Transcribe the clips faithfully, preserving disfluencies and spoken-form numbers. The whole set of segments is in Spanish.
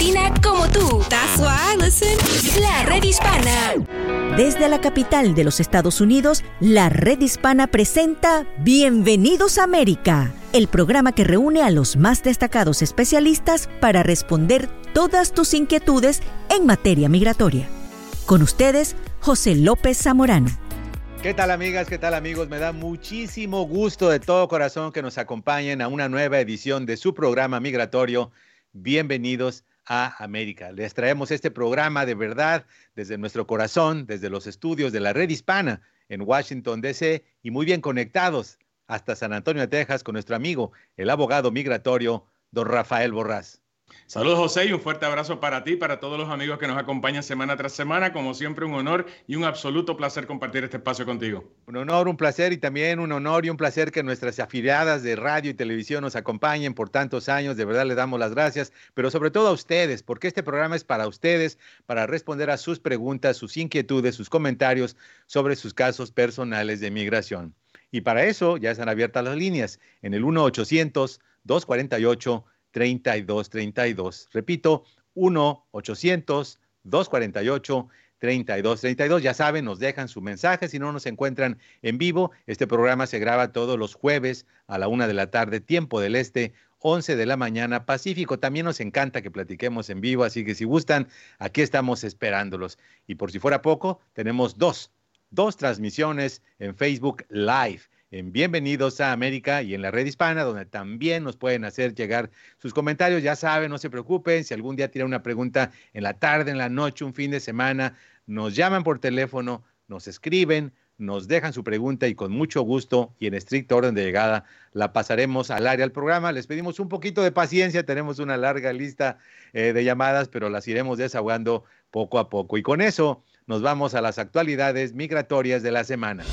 latina como tú. That's why I listen. La Red Hispana. Desde la capital de los Estados Unidos, la Red Hispana presenta Bienvenidos a América, el programa que reúne a los más destacados especialistas para responder todas tus inquietudes en materia migratoria. Con ustedes, José López Zamorano. ¿Qué tal, amigas? ¿Qué tal, amigos? Me da muchísimo gusto de todo corazón que nos acompañen a una nueva edición de su programa migratorio. Bienvenidos a América. Les traemos este programa de verdad desde nuestro corazón, desde los estudios de la Red Hispana en Washington, D C y muy bien conectados hasta San Antonio, Texas, con nuestro amigo, el abogado migratorio, don Rafael Borrás. Saludos, José, y un fuerte abrazo para ti, para todos los amigos que nos acompañan semana tras semana. Como siempre, un honor y un absoluto placer compartir este espacio contigo. Un honor, un placer y también un honor y un placer que nuestras afiliadas de radio y televisión nos acompañen por tantos años. De verdad, les damos las gracias, pero sobre todo a ustedes, porque este programa es para ustedes, para responder a sus preguntas, sus inquietudes, sus comentarios sobre sus casos personales de migración. Y para eso ya están abiertas las líneas en el uno ochocientos, dos cuatro ocho, treinta y dos treinta y dos. Repito, uno ochocientos, dos cuatro ocho, treinta y dos treinta y dos. Ya saben, nos dejan su mensaje si no nos encuentran en vivo. Este programa se graba todos los jueves a la una de la tarde, tiempo del este, once de la mañana, Pacífico. También nos encanta que platiquemos en vivo, así que si gustan, aquí estamos esperándolos. Y por si fuera poco, tenemos dos, dos transmisiones en Facebook Live, en Bienvenidos a América y en la Red Hispana, donde también nos pueden hacer llegar sus comentarios. Ya saben, no se preocupen, si algún día tienen una pregunta en la tarde, en la noche, un fin de semana, nos llaman por teléfono, nos escriben, nos dejan su pregunta y con mucho gusto y en estricto orden de llegada la pasaremos al área del programa. Les pedimos un poquito de paciencia, tenemos una larga lista eh, de llamadas, pero las iremos desahogando poco a poco. Y con eso nos vamos a las actualidades migratorias de la semana.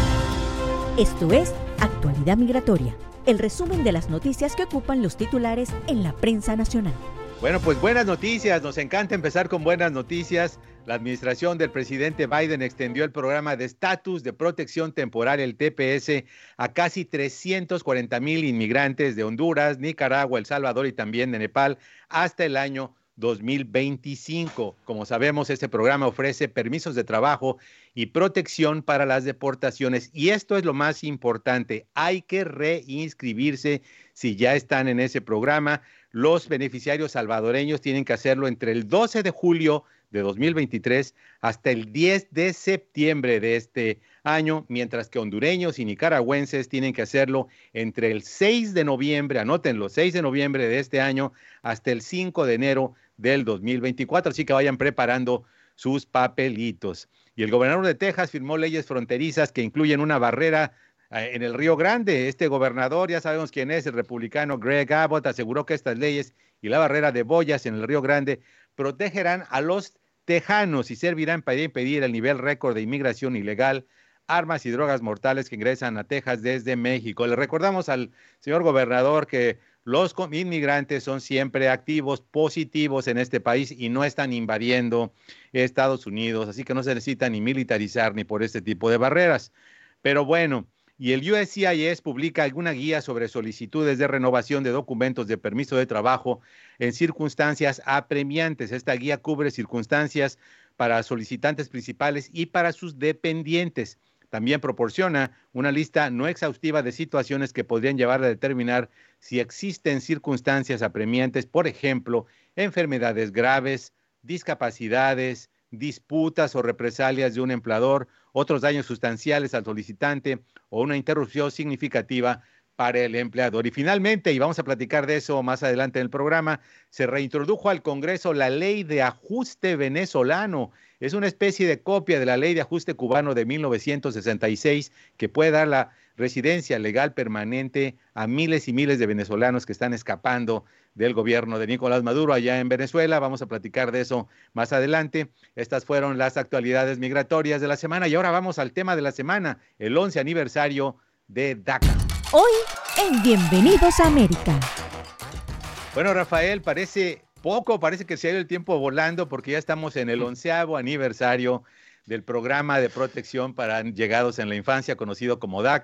Esto es Actualidad Migratoria, el resumen de las noticias que ocupan los titulares en la prensa nacional. Bueno, pues buenas noticias, nos encanta empezar con buenas noticias. La administración del presidente Biden extendió el programa de estatus de protección temporal, el T P S, a casi trescientos cuarenta mil inmigrantes de Honduras, Nicaragua, El Salvador y también de Nepal hasta el año dos mil veinticinco. Como sabemos, este programa ofrece permisos de trabajo y protección para las deportaciones. Y esto es lo más importante, hay que reinscribirse si ya están en ese programa. Los beneficiarios salvadoreños tienen que hacerlo entre el doce de julio de dos mil veintitrés hasta el diez de septiembre de este año, mientras que hondureños y nicaragüenses tienen que hacerlo entre el seis de noviembre, anótenlo, seis de noviembre de este año hasta el cinco de enero del dos mil veinticuatro, así que vayan preparando sus papelitos. Y el gobernador de Texas firmó leyes fronterizas que incluyen una barrera eh, en el Río Grande. Este gobernador, ya sabemos quién es, el republicano Greg Abbott, aseguró que estas leyes y la barrera de boyas en el Río Grande protegerán a los tejanos y servirán para impedir el nivel récord de inmigración ilegal, armas y drogas mortales que ingresan a Texas desde México. Le recordamos al señor gobernador que los inmigrantes son siempre activos, positivos en este país y no están invadiendo Estados Unidos, así que no se necesita ni militarizar ni por este tipo de barreras. Pero bueno, y el U S C I S publica alguna guía sobre solicitudes de renovación de documentos de permiso de trabajo en circunstancias apremiantes. Esta guía cubre circunstancias para solicitantes principales y para sus dependientes. También proporciona una lista no exhaustiva de situaciones que podrían llevar a determinar si existen circunstancias apremiantes, por ejemplo, enfermedades graves, discapacidades, disputas o represalias de un empleador, otros daños sustanciales al solicitante o una interrupción significativa para el empleador. Y finalmente, y vamos a platicar de eso más adelante en el programa, se reintrodujo al Congreso la Ley de Ajuste Venezolano. Es una especie de copia de la Ley de Ajuste Cubano de mil novecientos sesenta y seis que puede dar la residencia legal permanente a miles y miles de venezolanos que están escapando del gobierno de Nicolás Maduro allá en Venezuela. Vamos a platicar de eso más adelante. Estas fueron las actualidades migratorias de la semana y ahora vamos al tema de la semana, el once aniversario de DACA. Hoy en Bienvenidos a América. Bueno, Rafael, parece poco, parece que se ha ido el tiempo volando porque ya estamos en el onceavo aniversario del programa de protección para llegados en la infancia, conocido como DACA.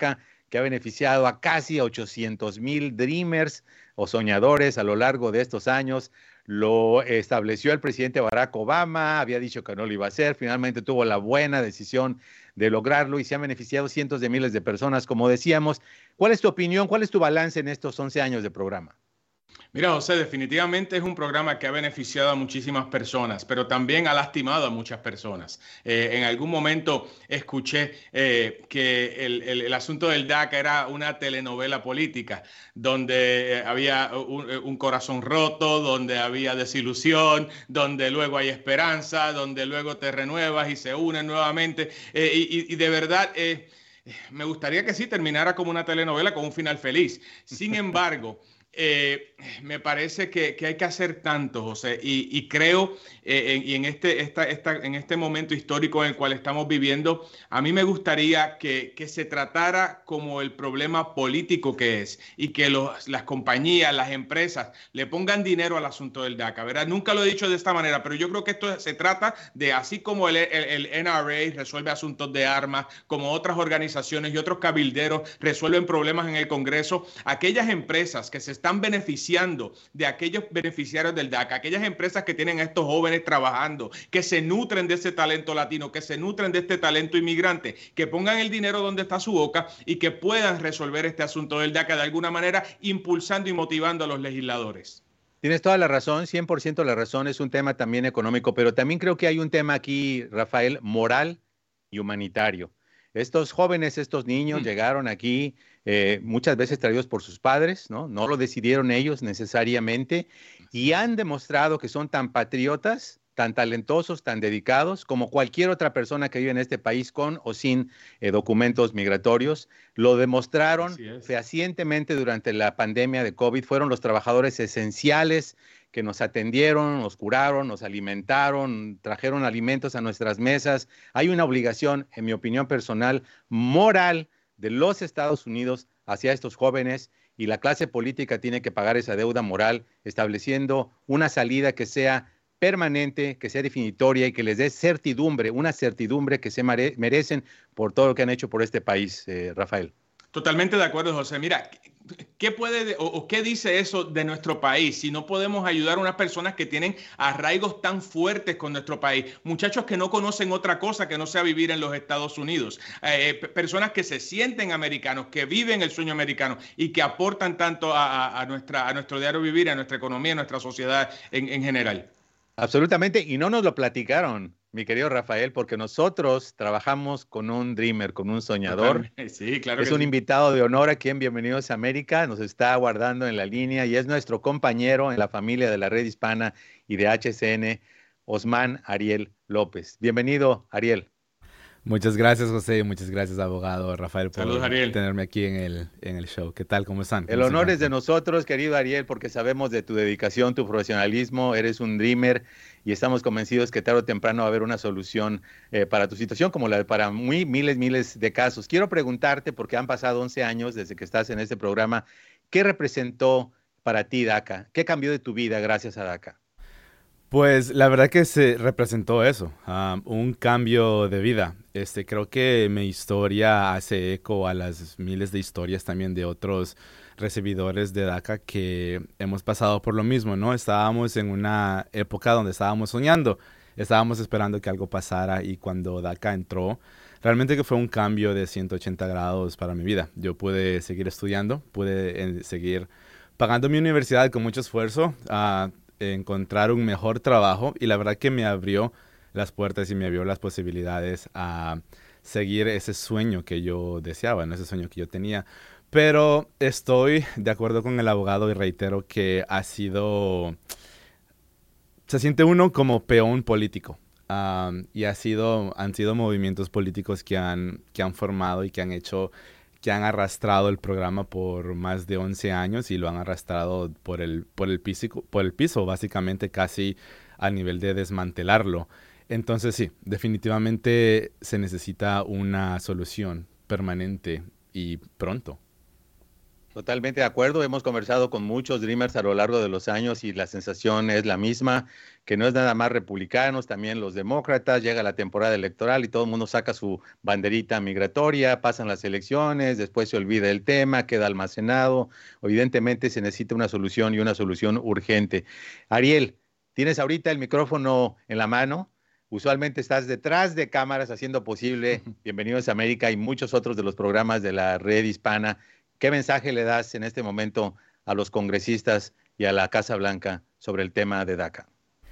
que ha beneficiado a casi ochocientos mil Dreamers o soñadores a lo largo de estos años. Lo estableció el presidente Barack Obama, había dicho que no lo iba a hacer, finalmente tuvo la buena decisión de lograrlo y se han beneficiado cientos de miles de personas, como decíamos. ¿Cuál es tu opinión? ¿Cuál es tu balance en estos once años de programa? Mira, José, definitivamente es un programa que ha beneficiado a muchísimas personas, pero también ha lastimado a muchas personas. Eh, en algún momento escuché eh, que el, el, el asunto del DACA era una telenovela política, donde eh, había un, un corazón roto, donde había desilusión, donde luego hay esperanza, donde luego te renuevas y se unen nuevamente. Eh, y, y de verdad... Eh, me gustaría que sí terminara como una telenovela con un final feliz. Sin embargo... Eh, me parece que, que hay que hacer tanto, José, y, y creo eh, en, y en, este, esta, esta, en este momento histórico en el cual estamos viviendo, a mí me gustaría que, que se tratara como el problema político que es y que los, las compañías, las empresas le pongan dinero al asunto del DACA, ¿verdad? Nunca lo he dicho de esta manera, pero yo creo que esto se trata de, así como el, el, el N R A resuelve asuntos de armas, como otras organizaciones y otros cabilderos resuelven problemas en el Congreso, aquellas empresas que se están beneficiando de aquellos beneficiarios del DACA, aquellas empresas que tienen a estos jóvenes trabajando, que se nutren de ese talento latino, que se nutren de este talento inmigrante, que pongan el dinero donde está su boca y que puedan resolver este asunto del DACA de alguna manera, impulsando y motivando a los legisladores. Tienes toda la razón, cien por ciento la razón, es un tema también económico, pero también creo que hay un tema aquí, Rafael, moral y humanitario. Estos jóvenes, estos niños mm. llegaron aquí eh, muchas veces traídos por sus padres, ¿no? No lo decidieron ellos necesariamente y han demostrado que son tan patriotas, tan talentosos, tan dedicados como cualquier otra persona que vive en este país con o sin eh, documentos migratorios. Lo demostraron fehacientemente durante la pandemia de COVID. Fueron los trabajadores esenciales que nos atendieron, nos curaron, nos alimentaron, trajeron alimentos a nuestras mesas. Hay una obligación, en mi opinión personal, moral de los Estados Unidos hacia estos jóvenes y la clase política tiene que pagar esa deuda moral estableciendo una salida que sea permanente, que sea definitoria y que les dé certidumbre, una certidumbre que se mere- merecen por todo lo que han hecho por este país, eh, Rafael. Totalmente de acuerdo, José. Mira, ¿qué puede o, o qué dice eso de nuestro país si no podemos ayudar a unas personas que tienen arraigos tan fuertes con nuestro país? Muchachos que no conocen otra cosa que no sea vivir en los Estados Unidos. Eh, personas que se sienten americanos, que viven el sueño americano y que aportan tanto a, a, a, nuestra, a nuestro diario vivir, a nuestra economía, a nuestra sociedad en, en general. Absolutamente, y no nos lo platicaron, mi querido Rafael, porque nosotros trabajamos con un dreamer, con un soñador. Sí, claro. Es un sí. invitado de honor aquí en Bienvenidos a América, nos está aguardando en la línea y es nuestro compañero en la familia de la Red Hispana y de H C N, Osman Ariel López. Bienvenido, Ariel. Muchas gracias, José, muchas gracias, abogado Rafael, por Saludos, Ariel. tenerme aquí en el, en el show. ¿Qué tal? ¿Cómo están? ¿Cómo el honor es de nosotros, querido Ariel, porque sabemos de tu dedicación, tu profesionalismo, eres un dreamer y estamos convencidos que tarde o temprano va a haber una solución eh, para tu situación, como la de para muy miles, miles de casos. Quiero preguntarte, porque han pasado once años desde que estás en este programa, ¿qué representó para ti DACA? ¿Qué cambió de tu vida gracias a DACA? Pues la verdad que se representó eso, um, un cambio de vida. Este, creo que mi historia hace eco a las miles de historias también de otros recibidores de DACA que hemos pasado por lo mismo, ¿no? Estábamos en una época donde estábamos soñando, estábamos esperando que algo pasara y cuando DACA entró, realmente que fue un cambio de ciento ochenta grados para mi vida. Yo pude seguir estudiando, pude eh, seguir pagando mi universidad con mucho esfuerzo, uh, encontrar un mejor trabajo y la verdad que me abrió las puertas y me abrió las posibilidades a seguir ese sueño que yo deseaba, ¿no? Ese sueño que yo tenía. Pero estoy de acuerdo con el abogado y reitero que ha sido... Se siente uno como peón político um, y ha sido, han sido movimientos políticos que han, que han formado y que han hecho... que han arrastrado el programa por más de once años y lo han arrastrado por el, por el, piso, por el piso, básicamente casi a nivel de desmantelarlo. Entonces sí, definitivamente se necesita una solución permanente y pronto. Totalmente de acuerdo. Hemos conversado con muchos Dreamers a lo largo de los años y la sensación es la misma, que no es nada más republicanos, también los demócratas. Llega la temporada electoral y todo el mundo saca su banderita migratoria, pasan las elecciones, después se olvida el tema, queda almacenado. Evidentemente se necesita una solución y una solución urgente. Ariel, tienes ahorita el micrófono en la mano. Usualmente estás detrás de cámaras haciendo posible Bienvenidos a América y muchos otros de los programas de la red hispana. ¿Qué mensaje le das en este momento a los congresistas y a la Casa Blanca sobre el tema de DACA?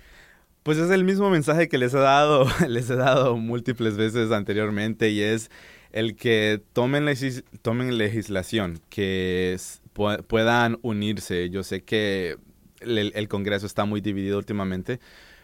Pues es el mismo mensaje que les he dado, les he dado múltiples veces anteriormente, y es el que tomen, legis tomen legislación, que es, pu puedan unirse. Yo sé que el, el Congreso está muy dividido últimamente,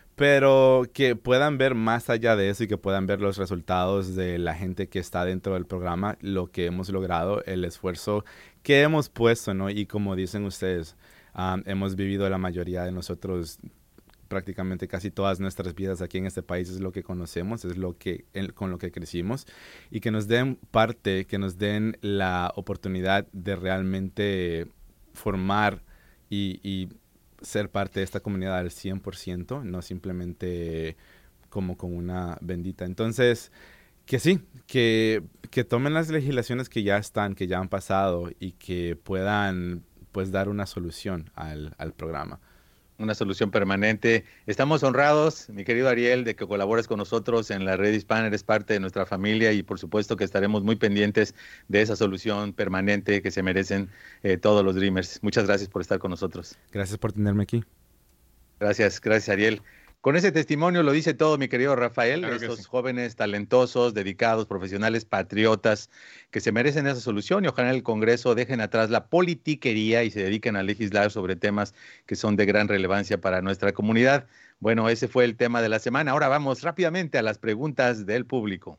pero que puedan ver más allá de eso y que puedan ver los resultados de la gente que está dentro del programa, lo que hemos logrado, el esfuerzo que hemos puesto, ¿no? Y como dicen ustedes, um, hemos vivido la mayoría de nosotros, prácticamente casi todas nuestras vidas aquí en este país, es lo que conocemos, es lo que el, con lo que crecimos, y que nos den parte, que nos den la oportunidad de realmente formar y, y ser parte de esta comunidad al cien por ciento, no simplemente como con una bendita. Entonces, que sí, que, que tomen las legislaciones que ya están, que ya han pasado, y que puedan pues dar una solución al, al programa. Una solución permanente. Estamos honrados, mi querido Ariel, de que colabores con nosotros en la red hispana, eres parte de nuestra familia y por supuesto que estaremos muy pendientes de esa solución permanente que se merecen eh, todos los Dreamers. Muchas gracias por estar con nosotros. Gracias por tenerme aquí. Gracias, gracias Ariel. Con ese testimonio lo dice todo, mi querido Rafael, Claro estos sí. jóvenes talentosos, dedicados, profesionales, patriotas, que se merecen esa solución, y ojalá en el Congreso dejen atrás la politiquería y se dediquen a legislar sobre temas que son de gran relevancia para nuestra comunidad. Bueno, ese fue el tema de la semana. Ahora vamos rápidamente a las preguntas del público.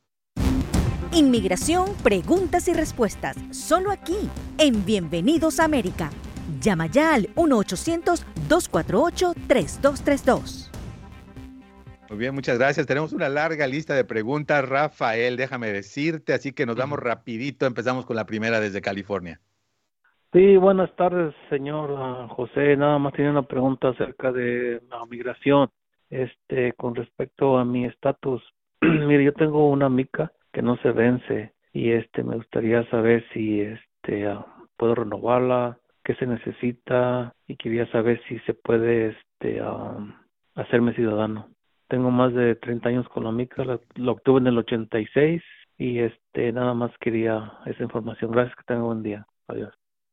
Inmigración, preguntas y respuestas, solo aquí, en Bienvenidos a América. Llama ya al uno ochocientos, dos cuatro ocho, tres dos tres dos. Muy bien, muchas gracias. Tenemos una larga lista de preguntas, Rafael, déjame decirte, así que nos vamos rapidito. Empezamos con la primera desde California. Sí, buenas tardes, señor uh, José. Nada más tenía una pregunta acerca de la migración. Este, con respecto a mi estatus, mire, yo tengo una mica que no se vence y este, me gustaría saber si este, uh, puedo renovarla, qué se necesita, y quería saber si se puede este, um, hacerme ciudadano. Tengo más de treinta años con la mica, la, la obtuve en el ochenta y seis y este, nada más quería esa información. Gracias, que tenga buen día. Adiós.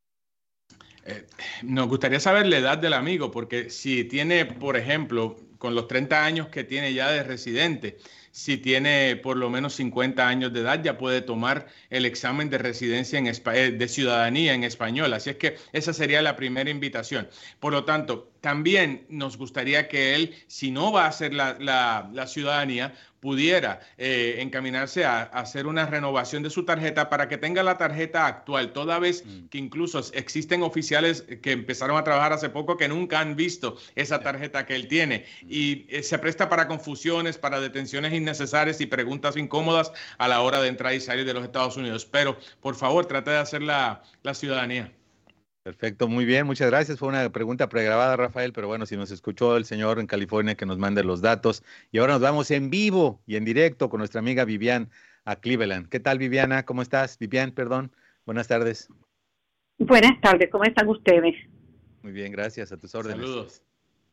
Eh, nos gustaría saber la edad del amigo, porque si tiene, por ejemplo, con los treinta años que tiene ya de residente, si tiene por lo menos cincuenta años de edad, ya puede tomar el examen de residencia en espa- de ciudadanía en español. Así es que esa sería la primera invitación. Por lo tanto, también nos gustaría que él, si no va a hacer la, la, la ciudadanía, pudiera eh, encaminarse a, a hacer una renovación de su tarjeta para que tenga la tarjeta actual, toda vez mm. que incluso existen oficiales que empezaron a trabajar hace poco que nunca han visto esa tarjeta que él tiene, y eh, se presta para confusiones, para detenciones innecesarias y preguntas incómodas a la hora de entrar y salir de los Estados Unidos. Pero, por favor, trate de hacer la, la ciudadanía. Perfecto, muy bien, muchas gracias. Fue una pregunta pregrabada, Rafael, pero bueno, si nos escuchó el señor en California, que nos mande los datos. Y ahora nos vamos en vivo y en directo con nuestra amiga Vivian a Cleveland. ¿Qué tal, Viviana? ¿Cómo estás? Vivian, perdón. Buenas tardes. Buenas tardes, ¿cómo están ustedes? Muy bien, gracias, a tus órdenes. Saludos.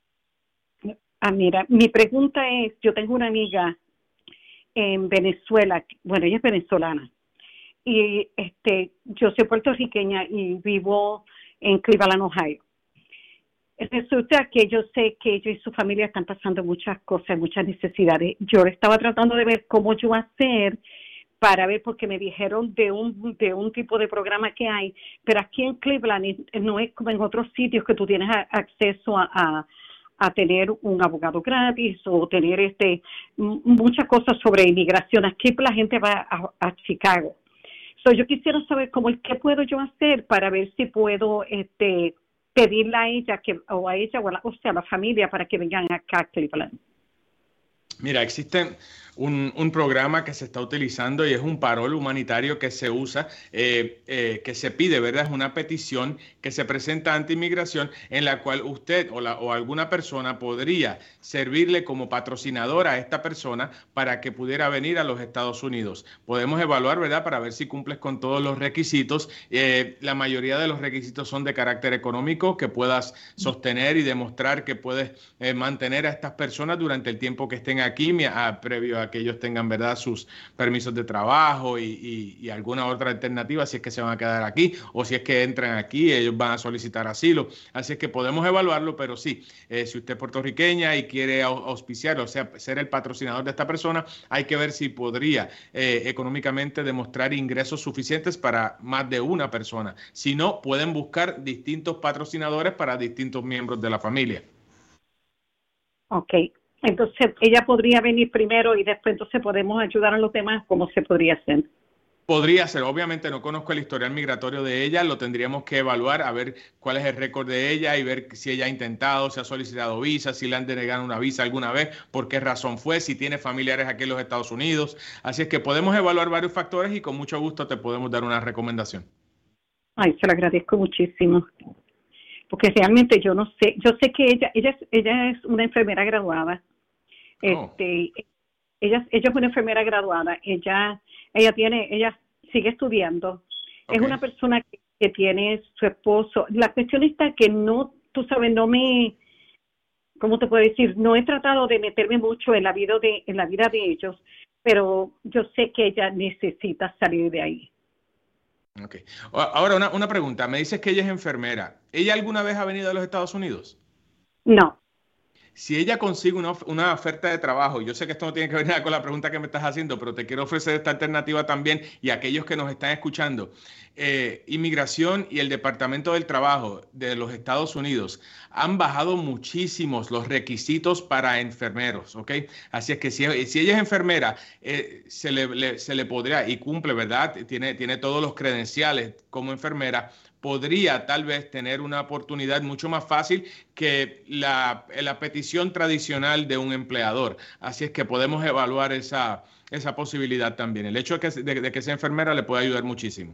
Ah, mira, mi pregunta es, yo tengo una amiga en Venezuela, bueno, ella es venezolana, y este, yo soy puertorriqueña y vivo en Cleveland, Ohio. Resulta que yo sé que ellos y su familia están pasando muchas cosas, muchas necesidades. Yo estaba tratando de ver cómo yo hacer para ver, porque me dijeron de un de un tipo de programa que hay, pero aquí en Cleveland no es como en otros sitios que tú tienes a, acceso a, a, a tener un abogado gratis o tener este muchas cosas sobre inmigración. Aquí la gente va a, a Chicago. So, yo quisiera saber cómo qué puedo yo hacer para ver si puedo este pedirle a ella que o a ella o a la, o sea, a la familia para que vengan acá a Cleveland. Mira, existen un, un programa que se está utilizando y es un parol humanitario que se usa, eh, eh, que se pide, ¿verdad? Es una petición que se presenta ante inmigración en la cual usted o, la, o alguna persona podría servirle como patrocinadora a esta persona para que pudiera venir a los Estados Unidos. Podemos evaluar, ¿verdad? Para ver si cumples con todos los requisitos. Eh, la mayoría de los requisitos son de carácter económico, que puedas sostener y demostrar que puedes eh, mantener a estas personas durante el tiempo que estén aquí, a, previo a que ellos tengan, ¿verdad?, sus permisos de trabajo y, y, y alguna otra alternativa si es que se van a quedar aquí o si es que entran aquí, ellos van a solicitar asilo. Así es que podemos evaluarlo, pero sí, eh, si usted es puertorriqueña y quiere auspiciar, o sea, ser el patrocinador de esta persona, hay que ver si podría eh, económicamente demostrar ingresos suficientes para más de una persona. Si no, pueden buscar distintos patrocinadores para distintos miembros de la familia. Ok, entonces ella podría venir primero y después entonces podemos ayudar a los demás. ¿Cómo se podría hacer? Podría ser, obviamente no conozco el historial migratorio de ella, lo tendríamos que evaluar, a ver cuál es el récord de ella y ver si ella ha intentado, si ha solicitado visa, si le han denegado una visa alguna vez, por qué razón fue, si tiene familiares aquí en los Estados Unidos. Así es que podemos evaluar varios factores y con mucho gusto te podemos dar una recomendación. Ay, se lo agradezco muchísimo. Porque realmente yo no sé, yo sé que ella, ella es, ella es una enfermera graduada. Oh. Este, ella, ella es una enfermera graduada. Ella, ella tiene, ella sigue estudiando. Okay. Es una persona que, que tiene su esposo. La cuestión está que no, tú sabes, no me, ¿cómo te puedo decir? No he tratado de meterme mucho en la vida de, en la vida de ellos, pero yo sé que ella necesita salir de ahí. Okay. Ahora una, una pregunta. Me dices que ella es enfermera. ¿Ella alguna vez ha venido a los Estados Unidos? No. Si ella consigue una, una oferta de trabajo, yo sé que esto no tiene que ver nada con la pregunta que me estás haciendo, pero te quiero ofrecer esta alternativa también y a aquellos que nos están escuchando. Eh, Inmigración y el Departamento del Trabajo de los Estados Unidos han bajado muchísimos los requisitos para enfermeros, ¿ok? Así es que si, si ella es enfermera, eh, se, le, le, se le podría, y cumple, ¿verdad? Tiene, tiene todos los credenciales como enfermera, podría tal vez tener una oportunidad mucho más fácil que la, la petición tradicional de un empleador. Así es que podemos evaluar esa, esa posibilidad también. El hecho de que, de, de que sea enfermera le puede ayudar muchísimo.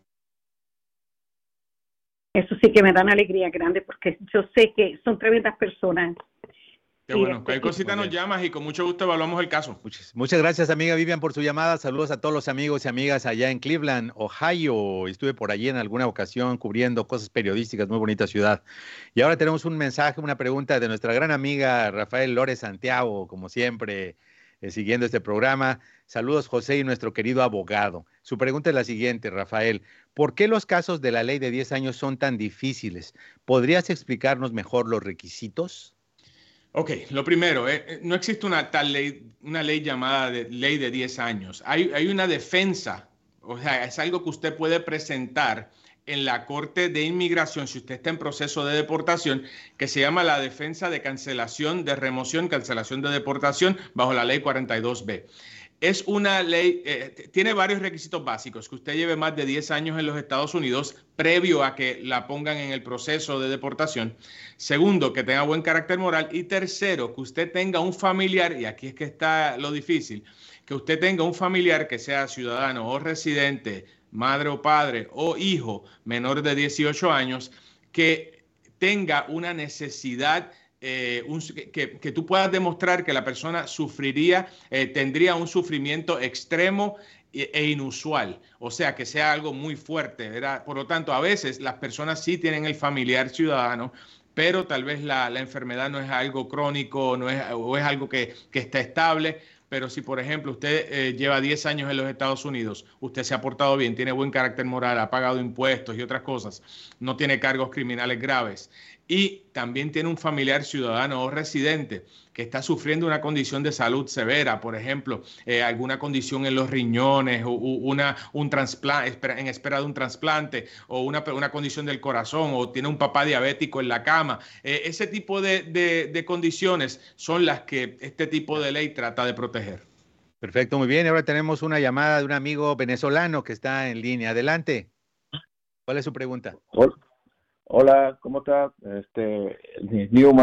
Eso sí que me da una alegría grande porque yo sé que son tremendas personas. Qué bueno, cualquier cosita nos llamas y con mucho gusto evaluamos el caso. Muchas, muchas gracias, amiga Vivian, por su llamada. Saludos a todos los amigos y amigas allá en Cleveland, Ohio. Estuve por allí en alguna ocasión cubriendo cosas periodísticas, muy bonita ciudad. Y ahora tenemos un mensaje, una pregunta de nuestra gran amiga Rafael Lórez Santiago, como siempre, eh, siguiendo este programa. Saludos, José, y nuestro querido abogado. Su pregunta es la siguiente, Rafael. ¿Por qué los casos de la ley de diez años son tan difíciles? ¿Podrías explicarnos mejor los requisitos? Ok, lo primero, eh, no existe una tal ley, una ley llamada de, ley de diez años. Hay, hay una defensa, o sea, es algo que usted puede presentar en la Corte de Inmigración si usted está en proceso de deportación, que se llama la defensa de cancelación de remoción, cancelación de deportación bajo la ley cuarenta y dos B. Es una ley, eh, tiene varios requisitos básicos, que usted lleve más de diez años en los Estados Unidos previo a que la pongan en el proceso de deportación. Segundo, que tenga buen carácter moral. Y tercero, que usted tenga un familiar, y aquí es que está lo difícil, que usted tenga un familiar que sea ciudadano o residente, madre o padre o hijo menor de dieciocho años, que tenga una necesidad Eh, un, que, que tú puedas demostrar que la persona sufriría, eh, tendría un sufrimiento extremo e, e inusual, o sea, que sea algo muy fuerte, ¿verdad? Por lo tanto, a veces las personas sí tienen el familiar ciudadano, pero tal vez la, la enfermedad no es algo crónico, no es, o es algo que, que está estable. Pero si, por ejemplo, usted eh, lleva diez años en los Estados Unidos, usted se ha portado bien, tiene buen carácter moral, ha pagado impuestos y otras cosas, no tiene cargos criminales graves, y también tiene un familiar ciudadano o residente que está sufriendo una condición de salud severa, por ejemplo, eh, alguna condición en los riñones, o una, un trasplante, en espera de un trasplante, o una, una condición del corazón, o tiene un papá diabético en la cama. Eh, ese tipo de, de, de condiciones son las que este tipo de ley trata de proteger. Perfecto, muy bien. Ahora tenemos una llamada de un amigo venezolano que está en línea. Adelante. ¿Cuál es su pregunta? Hola, ¿cómo está? Este, Newman.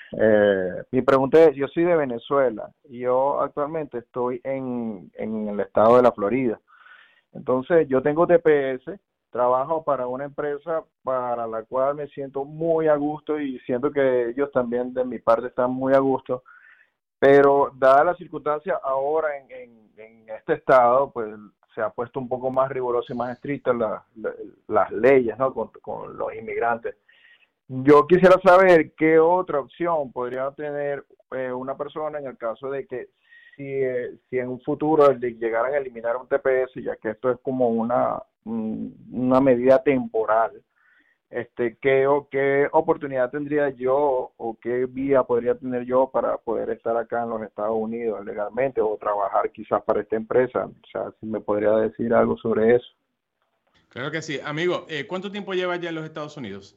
Eh, mi pregunta es, yo soy de Venezuela y yo actualmente estoy en, en el estado de la Florida. Entonces, yo tengo T P S, trabajo para una empresa para la cual me siento muy a gusto y siento que ellos también de mi parte están muy a gusto, pero dada la circunstancia ahora en, en, en este estado, pues se ha puesto un poco más riguroso y más estricta la, la, las leyes, ¿no? con, con los inmigrantes. Yo quisiera saber qué otra opción podría tener eh, una persona en el caso de que si, eh, si en un futuro llegaran a eliminar un T P S, ya que esto es como una, una medida temporal, este, ¿qué, o, qué oportunidad tendría yo o qué vía podría tener yo para poder estar acá en los Estados Unidos legalmente o trabajar quizás para esta empresa? O sea, si me podría decir algo sobre eso. Claro que sí. Amigo, eh, ¿cuánto tiempo lleva ya en los Estados Unidos?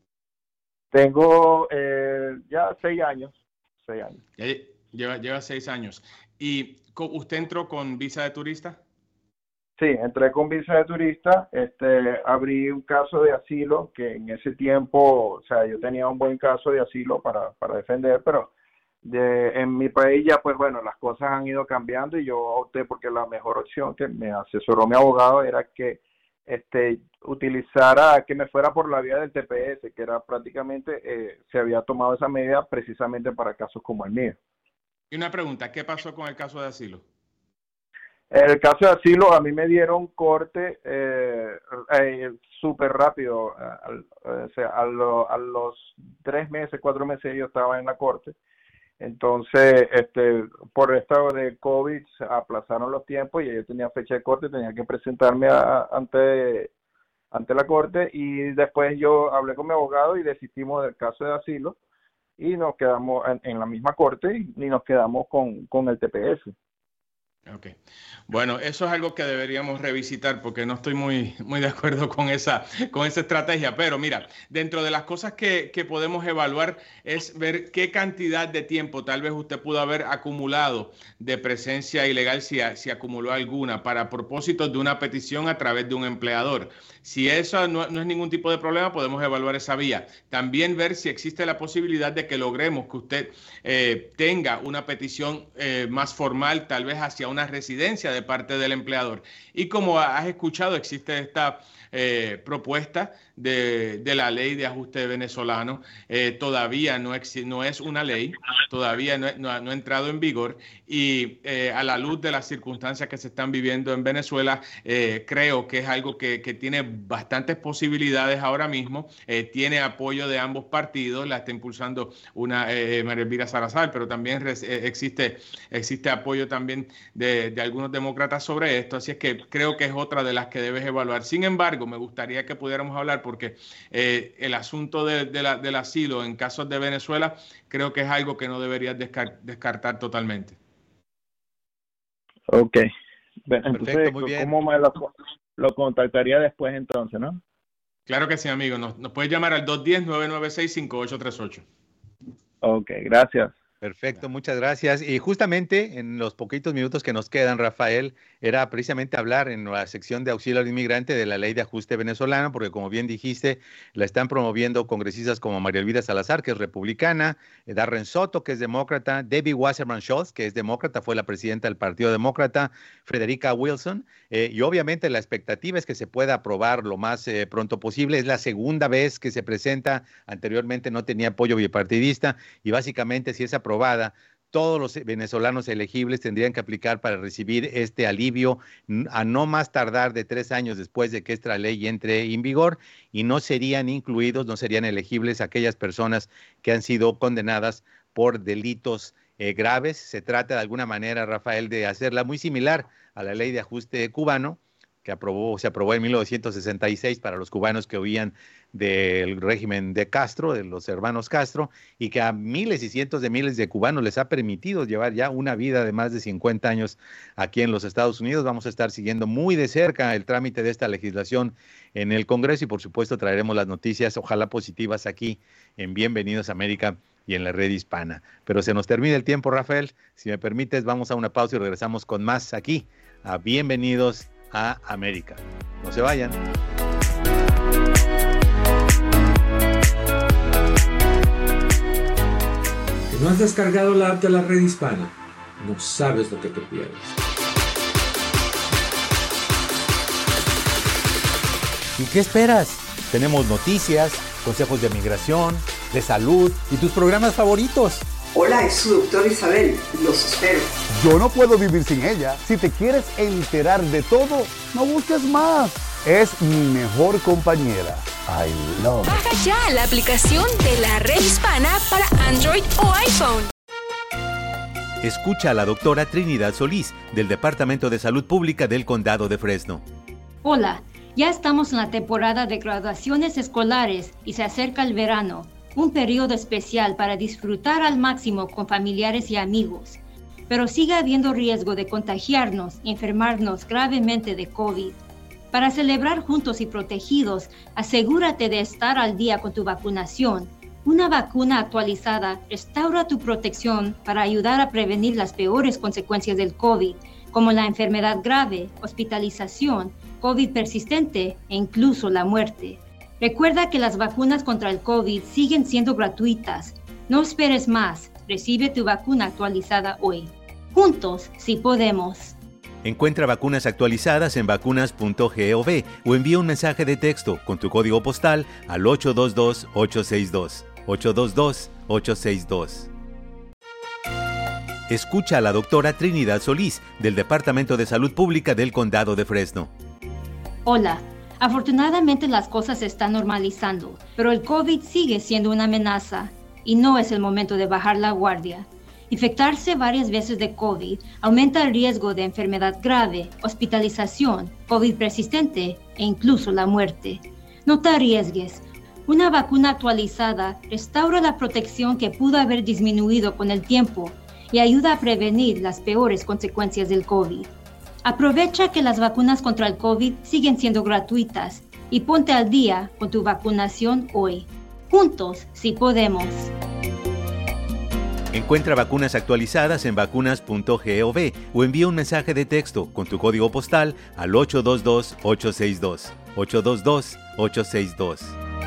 Tengo eh, ya seis años. Seis años. Lleva, lleva seis años. ¿Y usted entró con visa de turista? Sí, entré con visa de turista. Este, abrí un caso de asilo que en ese tiempo, o sea, yo tenía un buen caso de asilo para, para defender, pero de, en mi país ya, pues bueno, las cosas han ido cambiando y yo opté porque la mejor opción que me asesoró mi abogado era que este utilizara, que me fuera por la vía del T P S, que era prácticamente, eh, se había tomado esa medida precisamente para casos como el mío. Y una pregunta, ¿qué pasó con el caso de asilo? En el caso de asilo, a mí me dieron corte eh, eh, súper rápido, eh, o sea, a, lo, a los tres meses, cuatro meses yo estaba en la corte. Entonces, este, por esto de COVID, se aplazaron los tiempos y yo tenía fecha de corte, tenía que presentarme a, ante, ante la corte y después yo hablé con mi abogado y desistimos del caso de asilo y nos quedamos en, en la misma corte y, y nos quedamos con, con el T P S. Ok. Bueno, eso es algo que deberíamos revisitar porque no estoy muy, muy de acuerdo con esa, con esa estrategia. Pero mira, dentro de las cosas que, que podemos evaluar es ver qué cantidad de tiempo tal vez usted pudo haber acumulado de presencia ilegal, si, si acumuló alguna, para propósitos de una petición a través de un empleador. Si eso no, no es ningún tipo de problema, podemos evaluar esa vía. También ver si existe la posibilidad de que logremos que usted eh, tenga una petición eh, más formal, tal vez hacia una una residencia de parte del empleador. Y como has escuchado, existe esta eh, propuesta de, de la ley de ajuste venezolano. Eh, todavía no, ex, no es una ley, todavía no, no, no ha entrado en vigor y eh, a la luz de las circunstancias que se están viviendo en Venezuela, eh, creo que es algo que, que tiene bastantes posibilidades ahora mismo. Eh, tiene apoyo de ambos partidos, la está impulsando una eh, María Elvira Salazar, pero también res, eh, existe, existe apoyo también de, de algunos demócratas sobre esto, así es que creo que es otra de las que debes evaluar. Sin embargo, me gustaría que pudiéramos hablar porque eh, el asunto de, de la, del asilo en casos de Venezuela creo que es algo que no deberías descar descartar totalmente. Ok. Bueno, entonces, perfecto, muy bien. ¿cómo me lo, lo contactaría después entonces, no? Claro que sí, amigo. Nos, nos puedes llamar al dos uno cero, nueve nueve seis, cinco ocho tres ocho. Ok, gracias. Perfecto, muchas gracias. Y justamente en los poquitos minutos que nos quedan, Rafael, era precisamente hablar en la sección de auxilio al inmigrante de la ley de ajuste venezolano, porque como bien dijiste, la están promoviendo congresistas como María Elvira Salazar, que es republicana, Darren Soto, que es demócrata, Debbie Wasserman Schultz, que es demócrata, fue la presidenta del Partido Demócrata, Frederica Wilson, eh, y obviamente la expectativa es que se pueda aprobar lo más eh, pronto posible. Es la segunda vez que se presenta, anteriormente no tenía apoyo bipartidista, y básicamente si es aprobada, todos los venezolanos elegibles tendrían que aplicar para recibir este alivio a no más tardar de tres años después de que esta ley entre en vigor, y no serían incluidos, no serían elegibles aquellas personas que han sido condenadas por delitos eh, graves. Se trata de alguna manera, Rafael, de hacerla muy similar a la ley de ajuste cubano, que aprobó, se aprobó en mil novecientos sesenta y seis para los cubanos que huían del régimen de Castro, de los hermanos Castro, y que a miles y cientos de miles de cubanos les ha permitido llevar ya una vida de más de cincuenta años aquí en los Estados Unidos. Vamos a estar siguiendo muy de cerca el trámite de esta legislación en el Congreso y por supuesto traeremos las noticias, ojalá positivas, aquí en Bienvenidos a América y en la red hispana. Pero se nos termina el tiempo, Rafael. Si me permites, vamos a una pausa y regresamos con más aquí a Bienvenidos a América. No se vayan. Si no has descargado la app de la Red Hispana, no sabes lo que te pierdes. ¿Y qué esperas? Tenemos noticias, consejos de migración, de salud y tus programas favoritos. Hola, es su doctora Isabel. Los espero. Yo no puedo vivir sin ella. Si te quieres enterar de todo, no busques más. Es mi mejor compañera. I love it. Baja ya la aplicación de la Red Hispana para Android o iPhone. Escucha a la doctora Trinidad Solís, del Departamento de Salud Pública del Condado de Fresno. Hola, ya estamos en la temporada de graduaciones escolares y se acerca el verano, un periodo especial para disfrutar al máximo con familiares y amigos. Pero sigue habiendo riesgo de contagiarnos y enfermarnos gravemente de COVID. Para celebrar juntos y protegidos, asegúrate de estar al día con tu vacunación. Una vacuna actualizada restaura tu protección para ayudar a prevenir las peores consecuencias del COVID, como la enfermedad grave, hospitalización, COVID persistente e incluso la muerte. Recuerda que las vacunas contra el COVID siguen siendo gratuitas. No esperes más. Recibe tu vacuna actualizada hoy. Juntos, sí podemos. Encuentra vacunas actualizadas en vacunas punto gov o envía un mensaje de texto con tu código postal al ocho dos dos, ocho seis dos. ocho dos dos, ocho seis dos. Escucha a la doctora Trinidad Solís, del Departamento de Salud Pública del Condado de Fresno. Hola. Afortunadamente las cosas se están normalizando, pero el COVID sigue siendo una amenaza y no es el momento de bajar la guardia. Infectarse varias veces de COVID aumenta el riesgo de enfermedad grave, hospitalización, COVID persistente e incluso la muerte. No te arriesgues. Una vacuna actualizada restaura la protección que pudo haber disminuido con el tiempo y ayuda a prevenir las peores consecuencias del COVID. Aprovecha que las vacunas contra el COVID siguen siendo gratuitas y ponte al día con tu vacunación hoy. Juntos, sí podemos. Encuentra vacunas actualizadas en vacunas punto gov o envía un mensaje de texto con tu código postal al ocho dos dos, ocho seis dos. ocho dos dos, ocho seis dos.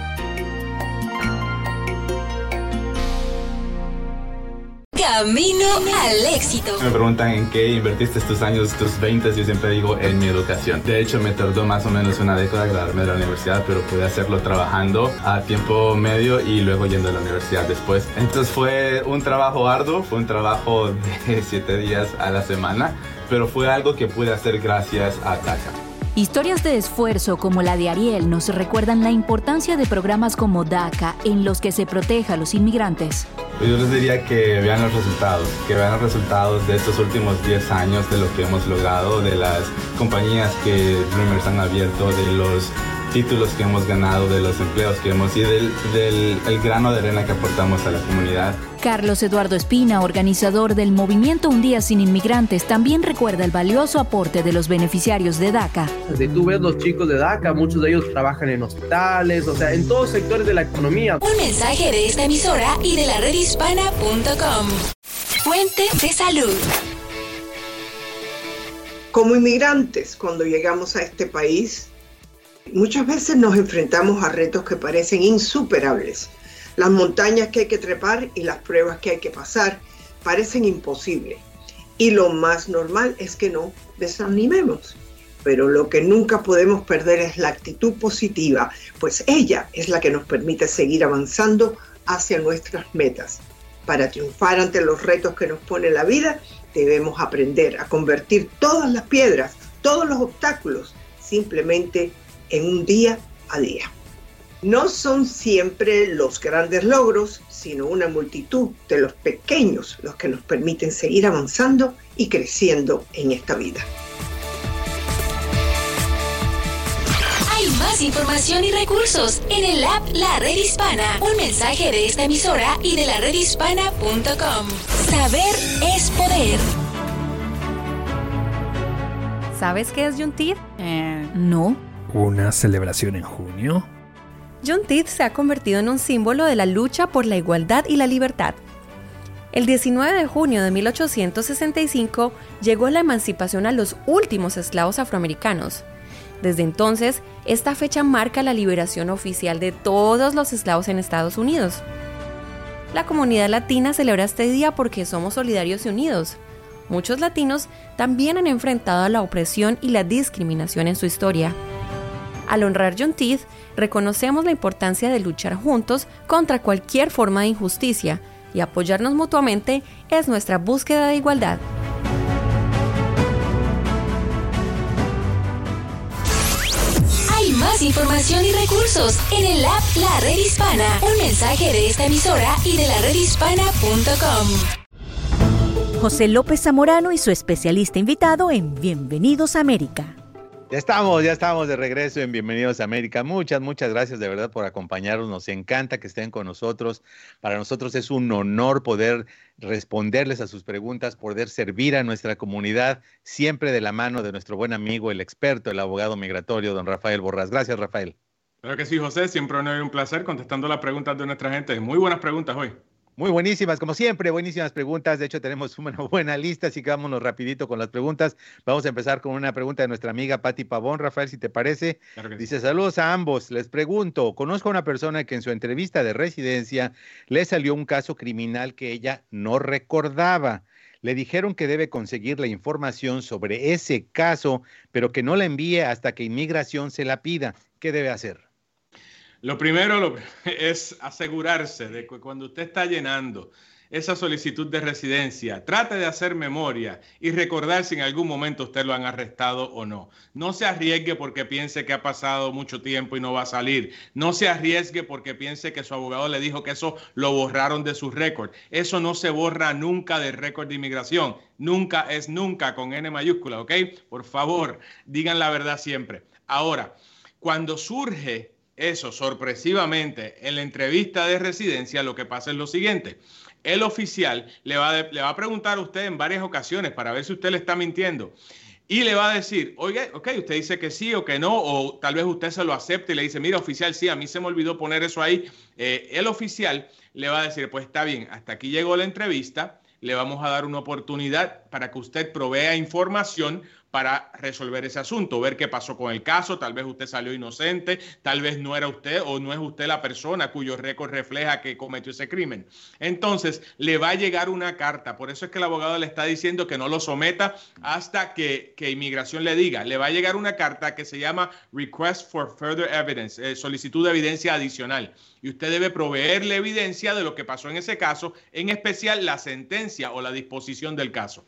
Camino al éxito. Me preguntan en qué invertiste tus años, tus veinte, yo siempre digo en mi educación. De hecho, me tardó más o menos una década graduarme de la universidad, pero pude hacerlo trabajando a tiempo medio y luego yendo a la universidad después. Entonces fue un trabajo arduo, fue un trabajo de siete días a la semana, pero fue algo que pude hacer gracias a DACA. Historias de esfuerzo como la de Ariel nos recuerdan la importancia de programas como DACA en los que se proteja a los inmigrantes. Yo les diría que vean los resultados, que vean los resultados de estos últimos diez años, de lo que hemos logrado, de las compañías que Dreamers han abierto, de los títulos que hemos ganado, de los empleos que hemos y del, del el grano de arena que aportamos a la comunidad. Carlos Eduardo Espina, organizador del movimiento Un Día Sin Inmigrantes, también recuerda el valioso aporte de los beneficiarios de DACA. Si tú ves los chicos de DACA, muchos de ellos trabajan en hospitales, o sea, en todos sectores de la economía. Un mensaje de esta emisora y de la red hispana punto com. Fuente de salud. Como inmigrantes, cuando llegamos a este país, muchas veces nos enfrentamos a retos que parecen insuperables. Las montañas que hay que trepar y las pruebas que hay que pasar parecen imposibles. Y lo más normal es que no desanimemos. Pero lo que nunca podemos perder es la actitud positiva, pues ella es la que nos permite seguir avanzando hacia nuestras metas. Para triunfar ante los retos que nos pone la vida, debemos aprender a convertir todas las piedras, todos los obstáculos, simplemente en un día a día. No son siempre los grandes logros, sino una multitud de los pequeños los que nos permiten seguir avanzando y creciendo en esta vida. Hay más información y recursos en el app La Red Hispana. Un mensaje de esta emisora y de la red hispana punto com. Saber es poder. ¿Sabes qué es Juneteenth? Eh, no. ¿Una celebración en junio? Juneteenth se ha convertido en un símbolo de la lucha por la igualdad y la libertad. El diecinueve de junio de mil ochocientos sesenta y cinco llegó la emancipación a los últimos esclavos afroamericanos. Desde entonces, esta fecha marca la liberación oficial de todos los esclavos en Estados Unidos. La comunidad latina celebra este día porque somos solidarios y unidos. Muchos latinos también han enfrentado la opresión y la discriminación en su historia. Al honrar Juneteenth, reconocemos la importancia de luchar juntos contra cualquier forma de injusticia y apoyarnos mutuamente es nuestra búsqueda de igualdad. Hay más información y recursos en el app La Red Hispana. Un mensaje de esta emisora y de la red hispana punto com. José López Zamorano y su especialista invitado en Bienvenidos a América. Ya estamos, ya estamos de regreso en Bienvenidos a América. Muchas, muchas gracias de verdad por acompañarnos. Nos encanta que estén con nosotros. Para nosotros es un honor poder responderles a sus preguntas, poder servir a nuestra comunidad, siempre de la mano de nuestro buen amigo, el experto, el abogado migratorio, don Rafael Borrás. Gracias, Rafael. Claro que sí, José. Siempre un placer contestando las preguntas de nuestra gente. Muy buenas preguntas hoy. Muy buenísimas, como siempre, buenísimas preguntas. De hecho, tenemos una buena lista, así que vámonos rapidito con las preguntas. Vamos a empezar con una pregunta de nuestra amiga Patti Pavón. Rafael, si te parece. Claro que Dice, sí. Saludos a ambos. Les pregunto, conozco a una persona que en su entrevista de residencia le salió un caso criminal que ella no recordaba. Le dijeron que debe conseguir la información sobre ese caso, pero que no la envíe hasta que inmigración se la pida. ¿Qué debe hacer? Lo primero lo, es asegurarse de que cuando usted está llenando esa solicitud de residencia, trate de hacer memoria y recordar si en algún momento usted lo han arrestado o no. No se arriesgue porque piense que ha pasado mucho tiempo y no va a salir. No se arriesgue porque piense que su abogado le dijo que eso lo borraron de su récord. Eso no se borra nunca del récord de inmigración. Nunca es nunca con N mayúscula, ¿ok? Por favor, digan la verdad siempre. Ahora, cuando surge eso sorpresivamente en la entrevista de residencia, lo que pasa es lo siguiente. El oficial le va, de, le va a preguntar a usted en varias ocasiones para ver si usted le está mintiendo. Y le va a decir, oye, ok, usted dice que sí o que no, o tal vez usted se lo acepte y le dice, mira, oficial, sí, a mí se me olvidó poner eso ahí. Eh, el oficial le va a decir, pues está bien, hasta aquí llegó la entrevista, le vamos a dar una oportunidad para que usted provea información para resolver ese asunto, ver qué pasó con el caso. Tal vez usted salió inocente, tal vez no era usted o no es usted la persona cuyo récord refleja que cometió ese crimen. Entonces, le va a llegar una carta. Por eso es que el abogado le está diciendo que no lo someta hasta que, que inmigración le diga. Le va a llegar una carta que se llama Request for Further Evidence, eh, solicitud de evidencia adicional. Y usted debe proveerle evidencia de lo que pasó en ese caso, en especial la sentencia o la disposición del caso.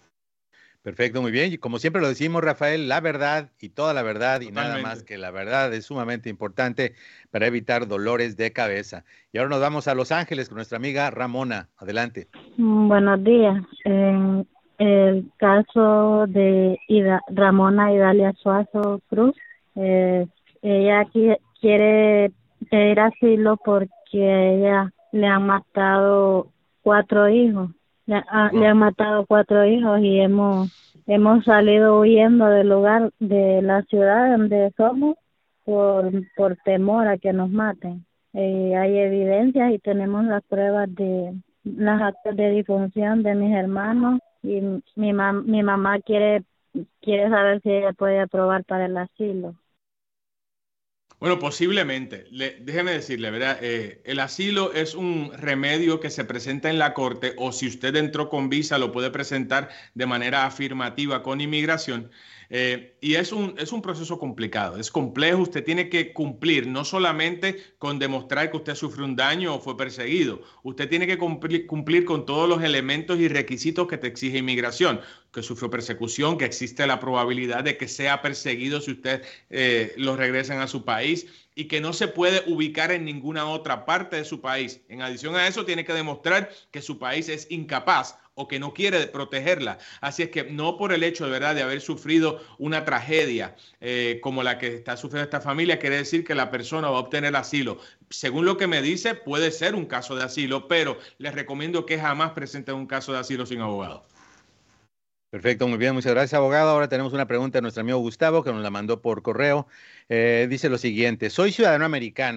Perfecto, muy bien. Y como siempre lo decimos, Rafael, la verdad y toda la verdad y Totalmente. Nada más que la verdad es sumamente importante para evitar dolores de cabeza. Y ahora nos vamos a Los Ángeles con nuestra amiga Ramona. Adelante. Buenos días. En el caso de Ida, Ramona Idalia Suazo Cruz, eh, ella aquí quiere pedir asilo porque ella le han matado cuatro hijos. Le, a, oh. le han matado cuatro hijos y hemos hemos salido huyendo del lugar, de la ciudad donde somos, por por temor a que nos maten. Eh, hay evidencias y tenemos las pruebas de las actas de difunción de mis hermanos y mi mam, mi mamá quiere quiere saber si ella puede aprobar para el asilo. Bueno, posiblemente. Le, déjeme decirle, ¿verdad? Eh, el asilo es un remedio que se presenta en la corte, o si usted entró con visa, lo puede presentar de manera afirmativa con inmigración. Eh, y es un, es un proceso complicado, es complejo. Usted tiene que cumplir no solamente con demostrar que usted sufrió un daño o fue perseguido. Usted tiene que cumplir, cumplir con todos los elementos y requisitos que te exige inmigración, que sufrió persecución, que existe la probabilidad de que sea perseguido si usted eh, lo regresan a su país y que no se puede ubicar en ninguna otra parte de su país. En adición a eso, tiene que demostrar que su país es incapaz o que no quiere protegerla. Así es que no por el hecho de verdad de haber sufrido una tragedia eh, como la que está sufriendo esta familia, quiere decir que la persona va a obtener asilo. Según lo que me dice, puede ser un caso de asilo, pero les recomiendo que jamás presenten un caso de asilo sin abogado. Perfecto, muy bien, muchas gracias, abogado. Ahora tenemos una pregunta de nuestro amigo Gustavo, que nos la mandó por correo. Eh, dice lo siguiente: soy ciudadano americano,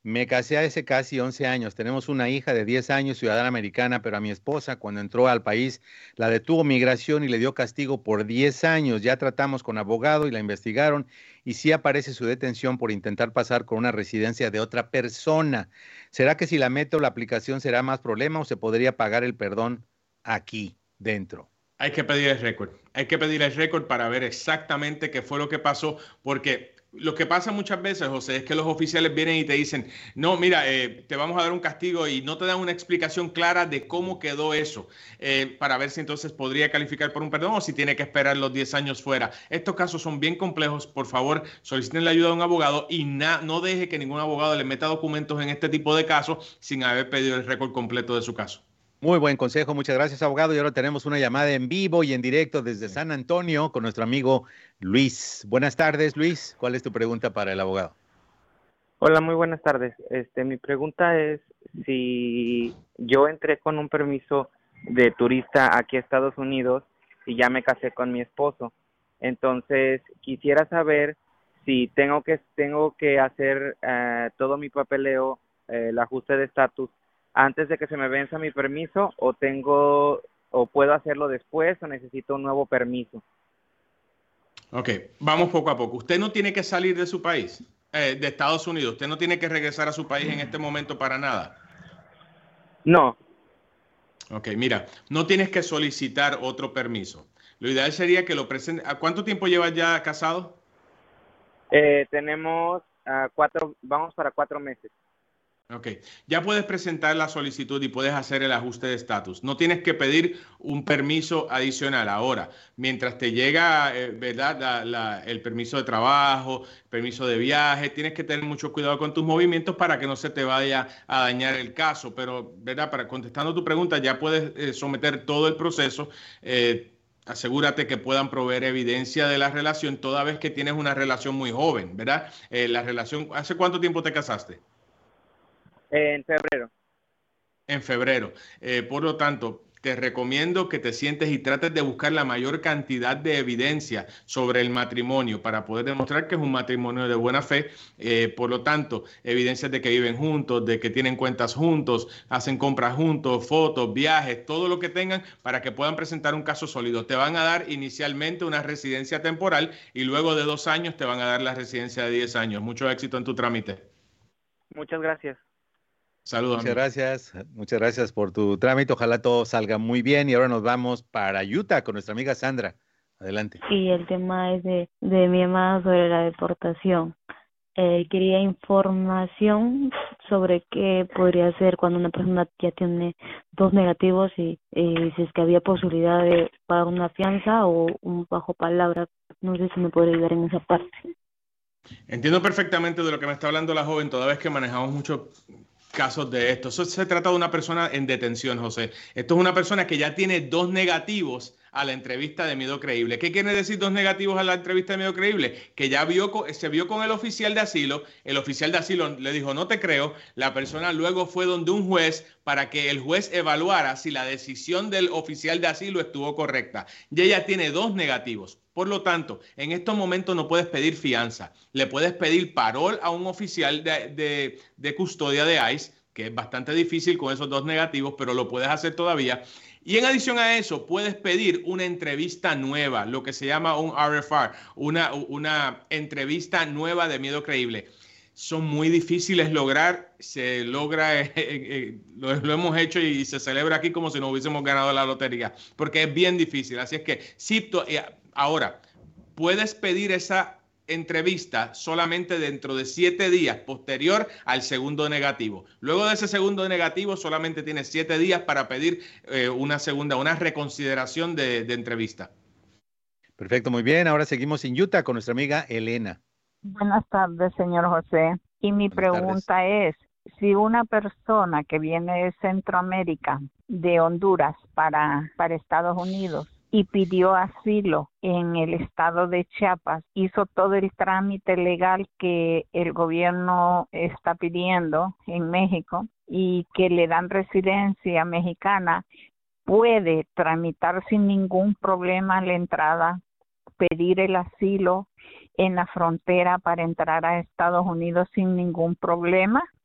Me casé hace casi once años. Tenemos una hija de diez años, ciudadana americana, pero a mi esposa, cuando entró al país, la detuvo migración y le dio castigo por diez años. Ya tratamos con abogado y la investigaron y sí aparece su detención por intentar pasar con una residencia de otra persona. ¿Será que si la meto la aplicación será más problema o se podría pagar el perdón aquí dentro? Hay que pedir el récord. Hay que pedir el récord para ver exactamente qué fue lo que pasó, porque lo que pasa muchas veces, José, es que los oficiales vienen y te dicen, no, mira, eh, te vamos a dar un castigo y no te dan una explicación clara de cómo quedó eso, eh, para ver si entonces podría calificar por un perdón o si tiene que esperar los diez años fuera. Estos casos son bien complejos. Por favor, soliciten la ayuda de un abogado y na, no deje que ningún abogado le meta documentos en este tipo de casos sin haber pedido el récord completo de su caso. Muy buen consejo, muchas gracias, abogado. Y ahora tenemos una llamada en vivo y en directo desde San Antonio con nuestro amigo Luis. Buenas tardes, Luis. ¿Cuál es tu pregunta para el abogado? Hola, muy buenas tardes. Este, mi pregunta es si yo entré con un permiso de turista aquí a Estados Unidos y ya me casé con mi esposo. Entonces, quisiera saber si tengo que tengo que hacer uh, todo mi papeleo, eh, el ajuste de estatus, antes de que se me venza mi permiso, o tengo o puedo hacerlo después, o necesito un nuevo permiso. Ok, vamos poco a poco. Usted no tiene que salir de su país, eh, de Estados Unidos. Usted no tiene que regresar a su país en este momento para nada. No. Ok, mira, no tienes que solicitar otro permiso. Lo ideal sería que lo presente. ¿A cuánto tiempo llevas ya casado? Eh, tenemos uh, cuatro, vamos para cuatro meses. Ok, ya puedes presentar la solicitud y puedes hacer el ajuste de estatus. No tienes que pedir un permiso adicional. Ahora, mientras te llega, eh, ¿verdad? La, la, el permiso de trabajo, permiso de viaje, tienes que tener mucho cuidado con tus movimientos para que no se te vaya a dañar el caso. Pero, ¿verdad? Para contestando tu pregunta, ya puedes eh, someter todo el proceso. Eh, asegúrate que puedan proveer evidencia de la relación toda vez que tienes una relación muy joven, ¿verdad? Eh, la relación, ¿hace cuánto tiempo te casaste? En febrero. En febrero. Eh, por lo tanto, te recomiendo que te sientes y trates de buscar la mayor cantidad de evidencia sobre el matrimonio para poder demostrar que es un matrimonio de buena fe. Eh, por lo tanto, evidencias de que viven juntos, de que tienen cuentas juntos, hacen compras juntos, fotos, viajes, todo lo que tengan para que puedan presentar un caso sólido. Te van a dar inicialmente una residencia temporal y luego de dos años te van a dar la residencia de diez años. Mucho éxito en tu trámite. Muchas gracias. Saludos. Muchas gracias, muchas gracias por tu trámite. Ojalá todo salga muy bien. Y ahora nos vamos para Utah con nuestra amiga Sandra. Adelante. Sí, el tema es de, de mi hermana sobre la deportación. Eh, quería información sobre qué podría hacer cuando una persona ya tiene dos negativos y, y si es que había posibilidad de pagar una fianza o un bajo palabra. No sé si me podría ayudar en esa parte. Entiendo perfectamente de lo que me está hablando la joven, toda vez que manejamos mucho casos de esto. Eso se trata de una persona en detención, José. Esto es una persona que ya tiene dos negativos a la entrevista de miedo creíble. ¿Qué quiere decir dos negativos a la entrevista de miedo creíble? Que ya vio, se vio con el oficial de asilo, el oficial de asilo le dijo no te creo, la persona luego fue donde un juez para que el juez evaluara si la decisión del oficial de asilo estuvo correcta. Y ella tiene dos negativos. Por lo tanto, en estos momentos no puedes pedir fianza. Le puedes pedir parol a un oficial de, de, de custodia de ICE, que es bastante difícil con esos dos negativos, pero lo puedes hacer todavía. Y en adición a eso, puedes pedir una entrevista nueva, lo que se llama un R F R, una, una entrevista nueva de miedo creíble. Son muy difíciles lograr, se logra, eh, eh, lo, lo hemos hecho y se celebra aquí como si nos hubiésemos ganado la lotería, porque es bien difícil. Así es que, sí, eh, ahora, puedes pedir esa entrevista solamente dentro de siete días posterior al segundo negativo. Luego de ese segundo negativo solamente tienes siete días para pedir eh, una segunda, una reconsideración de, de entrevista. Perfecto, muy bien. Ahora seguimos en Utah con nuestra amiga Elena. Buenas tardes, señor José. Y mi Buenas pregunta tardes. es, si una persona que viene de Centroamérica, de Honduras para, para Estados Unidos, y pidió asilo en el estado de Chiapas, hizo todo el trámite legal que el gobierno está pidiendo en México y que le dan residencia mexicana, puede tramitar sin ningún problema la entrada, pedir el asilo en la frontera para entrar a Estados Unidos sin ningún problema,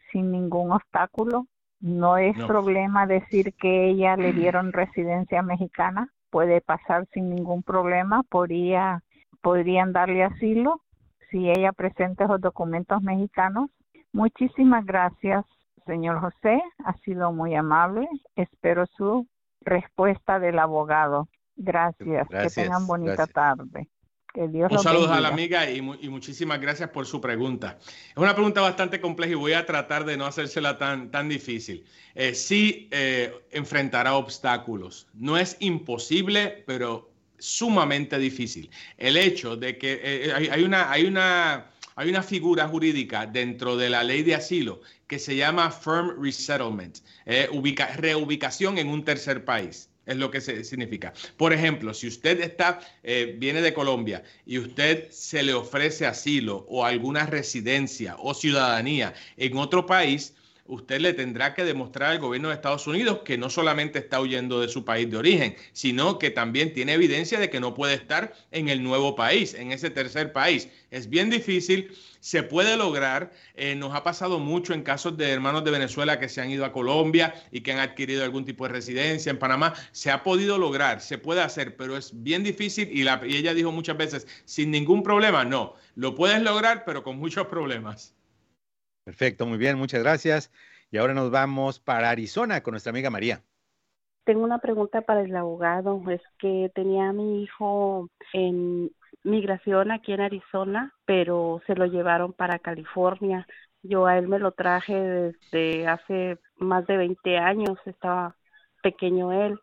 sin ningún obstáculo. No es No. problema decir que ella le dieron residencia mexicana, puede pasar sin ningún problema, podría, podrían darle asilo si ella presenta esos documentos mexicanos. Muchísimas gracias, señor José, ha sido muy amable. Espero su respuesta del abogado. Gracias, Gracias, que tengan bonita gracias. tarde. Que Dios Un los saludo bendiga. a la amiga y, mu y muchísimas gracias por su pregunta. Es una pregunta bastante compleja y voy a tratar de no hacérsela tan, tan difícil. Eh, sí eh, enfrentará obstáculos. No es imposible, pero sumamente difícil. El hecho de que eh, hay, hay, una, hay, una, hay una figura jurídica dentro de la ley de asilo que se llama firm resettlement, eh, ubica, reubicación en un tercer país. Es lo que se, significa. Por ejemplo, si usted está, eh, viene de Colombia y usted se le ofrece asilo o alguna residencia o ciudadanía en otro país, usted le tendrá que demostrar al gobierno de Estados Unidos que no solamente está huyendo de su país de origen, sino que también tiene evidencia de que no puede estar en el nuevo país, en ese tercer país. Es bien difícil, se puede lograr. Eh, nos ha pasado mucho en casos de hermanos de Venezuela que se han ido a Colombia y que han adquirido algún tipo de residencia en Panamá. Se ha podido lograr, se puede hacer, pero es bien difícil y, la, y ella dijo muchas veces, sin ningún problema, no. Lo puedes lograr, pero con muchos problemas. Perfecto, muy bien, muchas gracias. Y ahora nos vamos para Arizona con nuestra amiga María. Tengo una pregunta para el abogado. Es que tenía a mi hijo en migración aquí en Arizona, pero se lo llevaron para California. Yo a él me lo traje desde hace más de veinte años, estaba pequeño él,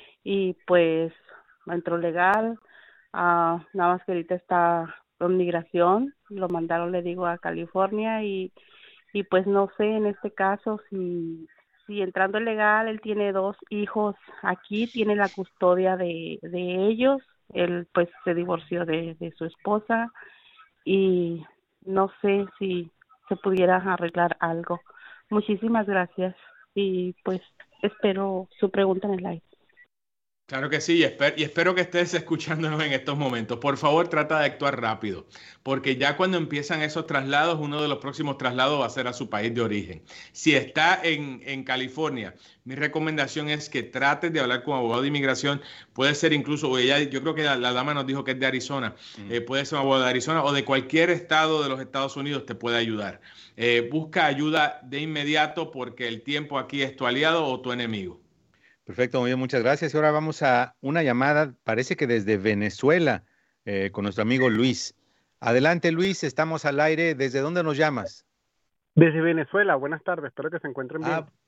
y pues entró legal. Uh, nada más que ahorita está en migración, lo mandaron, le digo, a California y y pues no sé en este caso si, si entrando legal, él tiene dos hijos aquí, tiene la custodia de, de ellos, él pues se divorció de, de su esposa y no sé si se pudiera arreglar algo. Muchísimas gracias y pues espero su pregunta en el live. Claro que sí, y, esper y espero que estés escuchándonos en estos momentos. Por favor, trata de actuar rápido, porque ya cuando empiezan esos traslados, uno de los próximos traslados va a ser a su país de origen. Si está en, en California, mi recomendación es que trates de hablar con abogado de inmigración. Puede ser incluso, ella, yo creo que la, la dama nos dijo que es de Arizona, mm. eh, puede ser un abogado de Arizona o de cualquier estado de los Estados Unidos te puede ayudar. Eh, busca ayuda de inmediato porque el tiempo aquí es tu aliado o tu enemigo. Perfecto, muy bien, muchas gracias. Y ahora vamos a una llamada, parece que desde Venezuela, eh, con nuestro amigo Luis. Adelante, Luis, estamos al aire. ¿Desde dónde nos llamas? Desde Venezuela, buenas tardes, espero que se encuentren bien. Ah,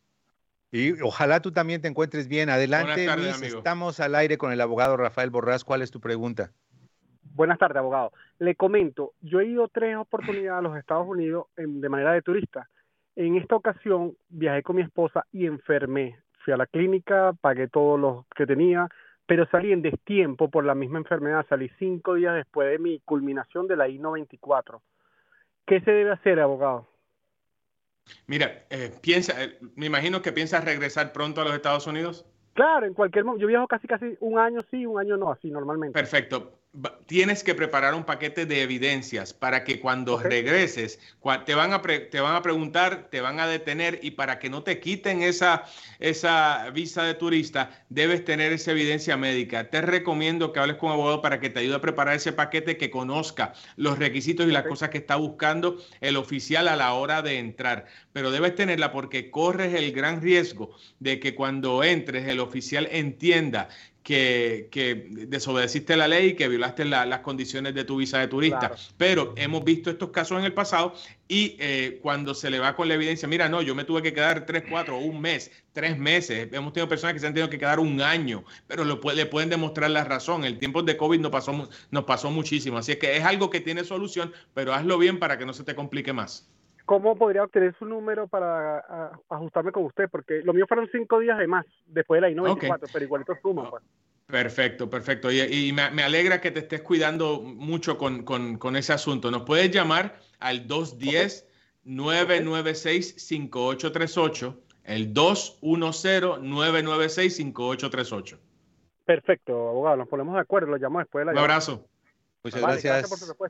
y ojalá tú también te encuentres bien. Adelante, tardes, Luis, amigo. Estamos al aire con el abogado Rafael Borrás. ¿Cuál es tu pregunta? Buenas tardes, abogado. Le comento, yo he ido tres oportunidades a los Estados Unidos en, de manera de turista. En esta ocasión viajé con mi esposa y enfermé. Fui a la clínica, pagué todo lo que tenía, pero salí en destiempo por la misma enfermedad. Salí cinco días después de mi culminación de la I noventa y cuatro. ¿Qué se debe hacer, abogado? Mira, eh, piensa, eh, me imagino que piensas regresar pronto a los Estados Unidos. Claro, en cualquier momento. Yo viajo casi casi un año sí, un año no, así normalmente. Perfecto. Tienes que preparar un paquete de evidencias para que cuando okay. regreses, te van, a pre, te van a preguntar, te van a detener y para que no te quiten esa, esa visa de turista, debes tener esa evidencia médica. Te recomiendo que hables con un abogado para que te ayude a preparar ese paquete, que conozca los requisitos y las okay. cosas que está buscando el oficial a la hora de entrar. Pero debes tenerla porque corres el gran riesgo de que cuando entres el oficial entienda Que, que desobedeciste la ley, que violaste la, las condiciones de tu visa de turista. Claro. Pero hemos visto estos casos en el pasado y eh, cuando se le va con la evidencia, mira, no, yo me tuve que quedar tres, cuatro, un mes, tres meses. Hemos tenido personas que se han tenido que quedar un año, pero lo, le pueden demostrar la razón. El tiempo de COVID nos pasó, nos pasó muchísimo. Así es que es algo que tiene solución, pero hazlo bien para que no se te complique más. ¿Cómo podría obtener su número para a, ajustarme con usted? Porque lo mío fueron cinco días de más después de la I noventa y cuatro, okay. pero igualito suma. Pues. Perfecto, perfecto. Y, y me, me alegra que te estés cuidando mucho con, con, con ese asunto. Nos puedes llamar al dos uno cero, nueve nueve seis, cinco ocho tres ocho, el dos uno cero, nueve nueve seis, cinco ocho tres ocho. Perfecto, abogado. Nos ponemos de acuerdo. Lo llamo después de la Un abrazo. Muchas vale, gracias. Gracias por su respuesta.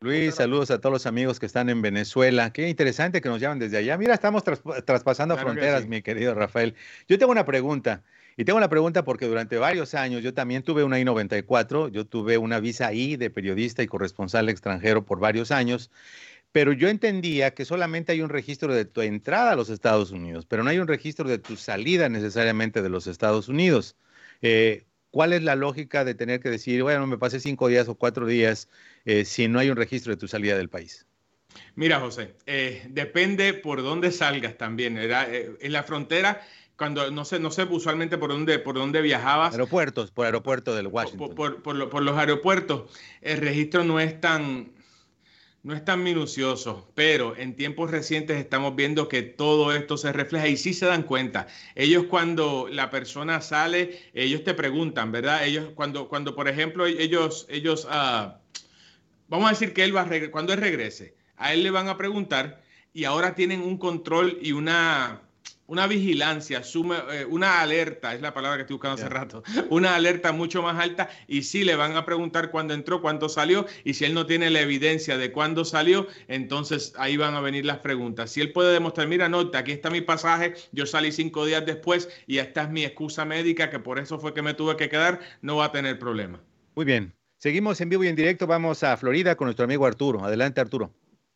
Luis, saludos a todos los amigos que están en Venezuela. Qué interesante que nos llaman desde allá. Mira, estamos tras, traspasando claro fronteras, sí. Mi querido Rafael. Yo tengo una pregunta, y tengo una pregunta porque durante varios años yo también tuve una I noventa y cuatro, yo tuve una visa I de periodista y corresponsal extranjero por varios años, pero yo entendía que solamente hay un registro de tu entrada a los Estados Unidos, pero no hay un registro de tu salida necesariamente de los Estados Unidos. Eh, ¿Cuál es la lógica de tener que decir, bueno, me pasé cinco días o cuatro días eh, si no hay un registro de tu salida del país? Mira, José, eh, depende por dónde salgas también. ¿Verdad? Eh, en la frontera, cuando no sé, no sé usualmente por dónde, por dónde viajabas. Aeropuertos, por aeropuerto del Washington. Por, por, por, lo, por los aeropuertos, el registro no es tan... No es tan minucioso, pero en tiempos recientes estamos viendo que todo esto se refleja y sí se dan cuenta. Ellos cuando la persona sale, ellos te preguntan, ¿verdad? Ellos cuando, cuando por ejemplo, ellos, ellos, uh, vamos a decir que él va a regresar, cuando él regrese, a él le van a preguntar y ahora tienen un control y una... una vigilancia, una alerta, es la palabra que estoy buscando hace rato, una alerta mucho más alta y sí le van a preguntar cuándo entró, cuándo salió y si él no tiene la evidencia de cuándo salió, entonces ahí van a venir las preguntas. Si él puede demostrar, mira, no, aquí está mi pasaje, yo salí cinco días después y esta es mi excusa médica que por eso fue que me tuve que quedar, no va a tener problema. Muy bien, seguimos en vivo y en directo, vamos a Florida con nuestro amigo Arturo. Adelante, Arturo.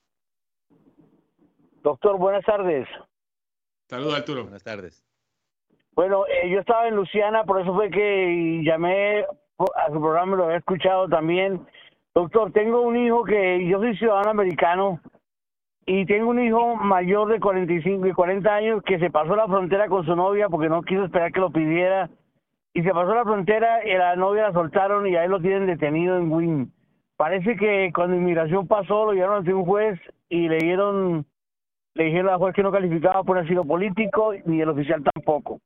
Doctor, buenas tardes. Saludos, Arturo. Buenas tardes. Bueno, eh, yo estaba en Luisiana, por eso fue que llamé a su programa, lo he escuchado también. Doctor, tengo un hijo que, yo soy ciudadano americano, y tengo un hijo mayor de cuarenta y cinco y cuarenta años que se pasó la frontera con su novia porque no quiso esperar que lo pidiera, y se pasó la frontera y a la novia la soltaron y ahí lo tienen detenido en Wynn. Parece que cuando inmigración pasó, lo llevaron ante un juez y le dieron... Le dijeron al juez que no calificaba por asilo político, ni el oficial tampoco.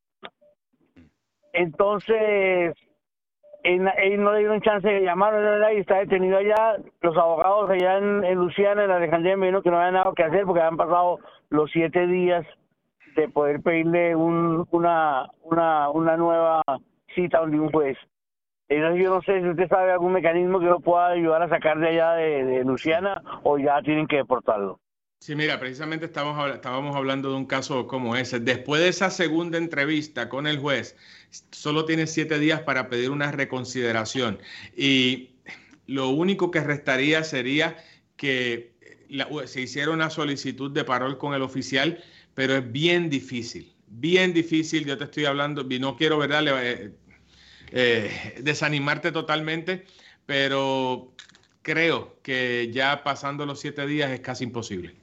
Entonces, él, él no le dieron chance de llamar, y está detenido allá. Los abogados allá en, en Luisiana, en Alejandría, me dijeron que no había nada que hacer porque habían pasado los siete días de poder pedirle un, una, una, una nueva cita donde un juez. Entonces, yo no sé si usted sabe algún mecanismo que lo pueda ayudar a sacar de allá de, de Luisiana o ya tienen que deportarlo. Sí, mira, precisamente estábamos, estábamos hablando de un caso como ese. Después de esa segunda entrevista con el juez, solo tiene siete días para pedir una reconsideración. Y lo único que restaría sería que la, se hiciera una solicitud de parol con el oficial, pero es bien difícil, bien difícil. Yo te estoy hablando, y no quiero, ¿verdad?, eh, eh, desanimarte totalmente, pero creo que ya pasando los siete días es casi imposible.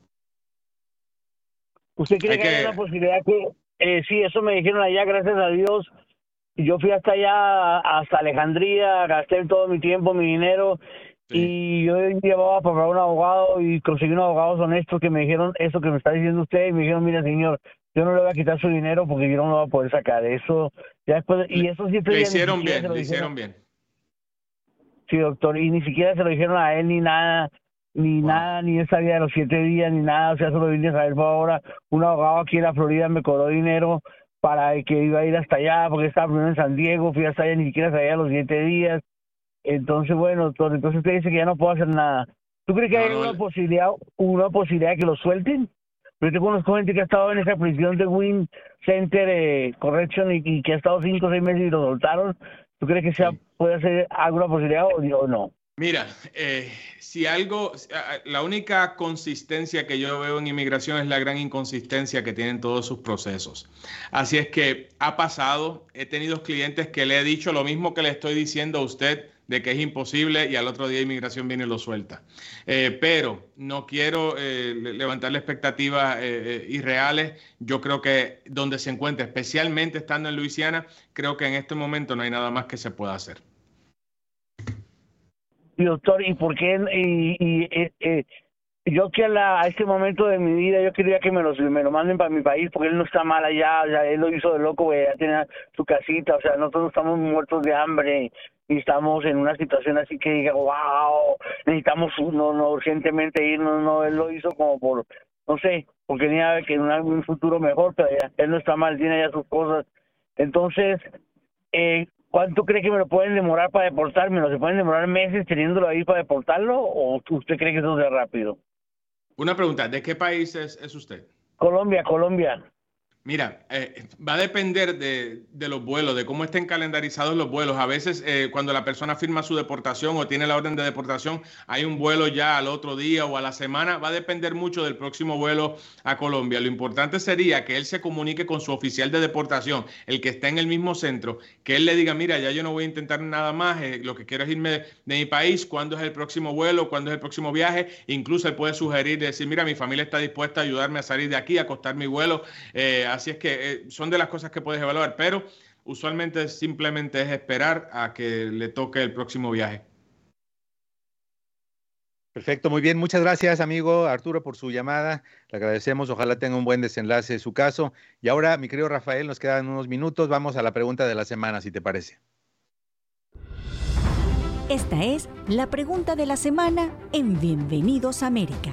¿Usted cree hay que, que hay una posibilidad que, eh, sí, eso me dijeron allá, gracias a Dios, yo fui hasta allá, hasta Alejandría, gasté todo mi tiempo, mi dinero, sí. Y yo llevaba a pagar un abogado y conseguí unos abogados honestos que me dijeron eso que me está diciendo usted, y me dijeron, mira señor, yo no le voy a quitar su dinero porque yo no lo voy a poder sacar, eso, ya después, y eso siempre... Le hicieron bien, le hicieron bien. Sí, doctor, y ni siquiera se lo dijeron a él ni nada, ni wow. nada, ni él sabía de los siete días, ni nada, o sea, solo vine a saber por ahora. Un abogado aquí en la Florida me cobró dinero para que iba a ir hasta allá, porque estaba primero en San Diego, fui hasta allá, ni siquiera sabía los siete días. Entonces, bueno, doctor, entonces usted dice que ya no puedo hacer nada. ¿Tú crees que no, hay no, una no. posibilidad, una posibilidad de que lo suelten? Yo te conozco gente que ha estado en esa prisión de Wynn Center eh, Correction y, y que ha estado cinco o seis meses y lo soltaron. ¿Tú crees que sea, puede ser alguna posibilidad o, o no? Mira, eh, si algo, la única consistencia que yo veo en inmigración es la gran inconsistencia que tienen todos sus procesos. Así es que ha pasado, he tenido clientes que le he dicho lo mismo que le estoy diciendo a usted, de que es imposible y al otro día inmigración viene y lo suelta. Eh, pero no quiero eh, levantarle expectativas eh, eh, irreales. Yo creo que donde se encuentre, especialmente estando en Luisiana, creo que en este momento no hay nada más que se pueda hacer. Y doctor, ¿y por qué? Y, y, eh, eh, yo que a, la, a este momento de mi vida, yo quería que me, los, me lo manden para mi país, porque él no está mal allá, o sea, él lo hizo de loco, güey, ya tenía su casita, o sea, nosotros estamos muertos de hambre y estamos en una situación así que diga, wow, necesitamos no, no urgentemente irnos, no, él lo hizo como por, no sé, porque tenía que en un futuro mejor, pero ya, él no está mal, tiene ya sus cosas. Entonces, eh, ¿cuánto cree que me lo pueden demorar para deportarme? ¿No se pueden demorar meses teniéndolo ahí para deportarlo o usted cree que eso sea rápido? Una pregunta, ¿de qué país es, es usted? Colombia, Colombia. Mira, eh, va a depender de, de los vuelos, de cómo estén calendarizados los vuelos. A veces eh, cuando la persona firma su deportación o tiene la orden de deportación, hay un vuelo ya al otro día o a la semana. Va a depender mucho del próximo vuelo a Colombia. Lo importante sería que él se comunique con su oficial de deportación, el que está en el mismo centro, que él le diga, mira, ya yo no voy a intentar nada más, eh, lo que quiero es irme de, de mi país, cuándo es el próximo vuelo, cuándo es el próximo viaje. Incluso él puede sugerir, decir, mira, mi familia está dispuesta a ayudarme a salir de aquí, a costar mi vuelo. Eh, Así es que eh, son de las cosas que puedes evaluar, pero usualmente simplemente es esperar a que le toque el próximo viaje. Perfecto, muy bien. Muchas gracias, amigo Arturo, por su llamada. Le agradecemos. Ojalá tenga un buen desenlace su caso. Y ahora, mi querido Rafael, nos quedan unos minutos. Vamos a la pregunta de la semana, si te parece. Esta es la pregunta de la semana en Bienvenidos a América.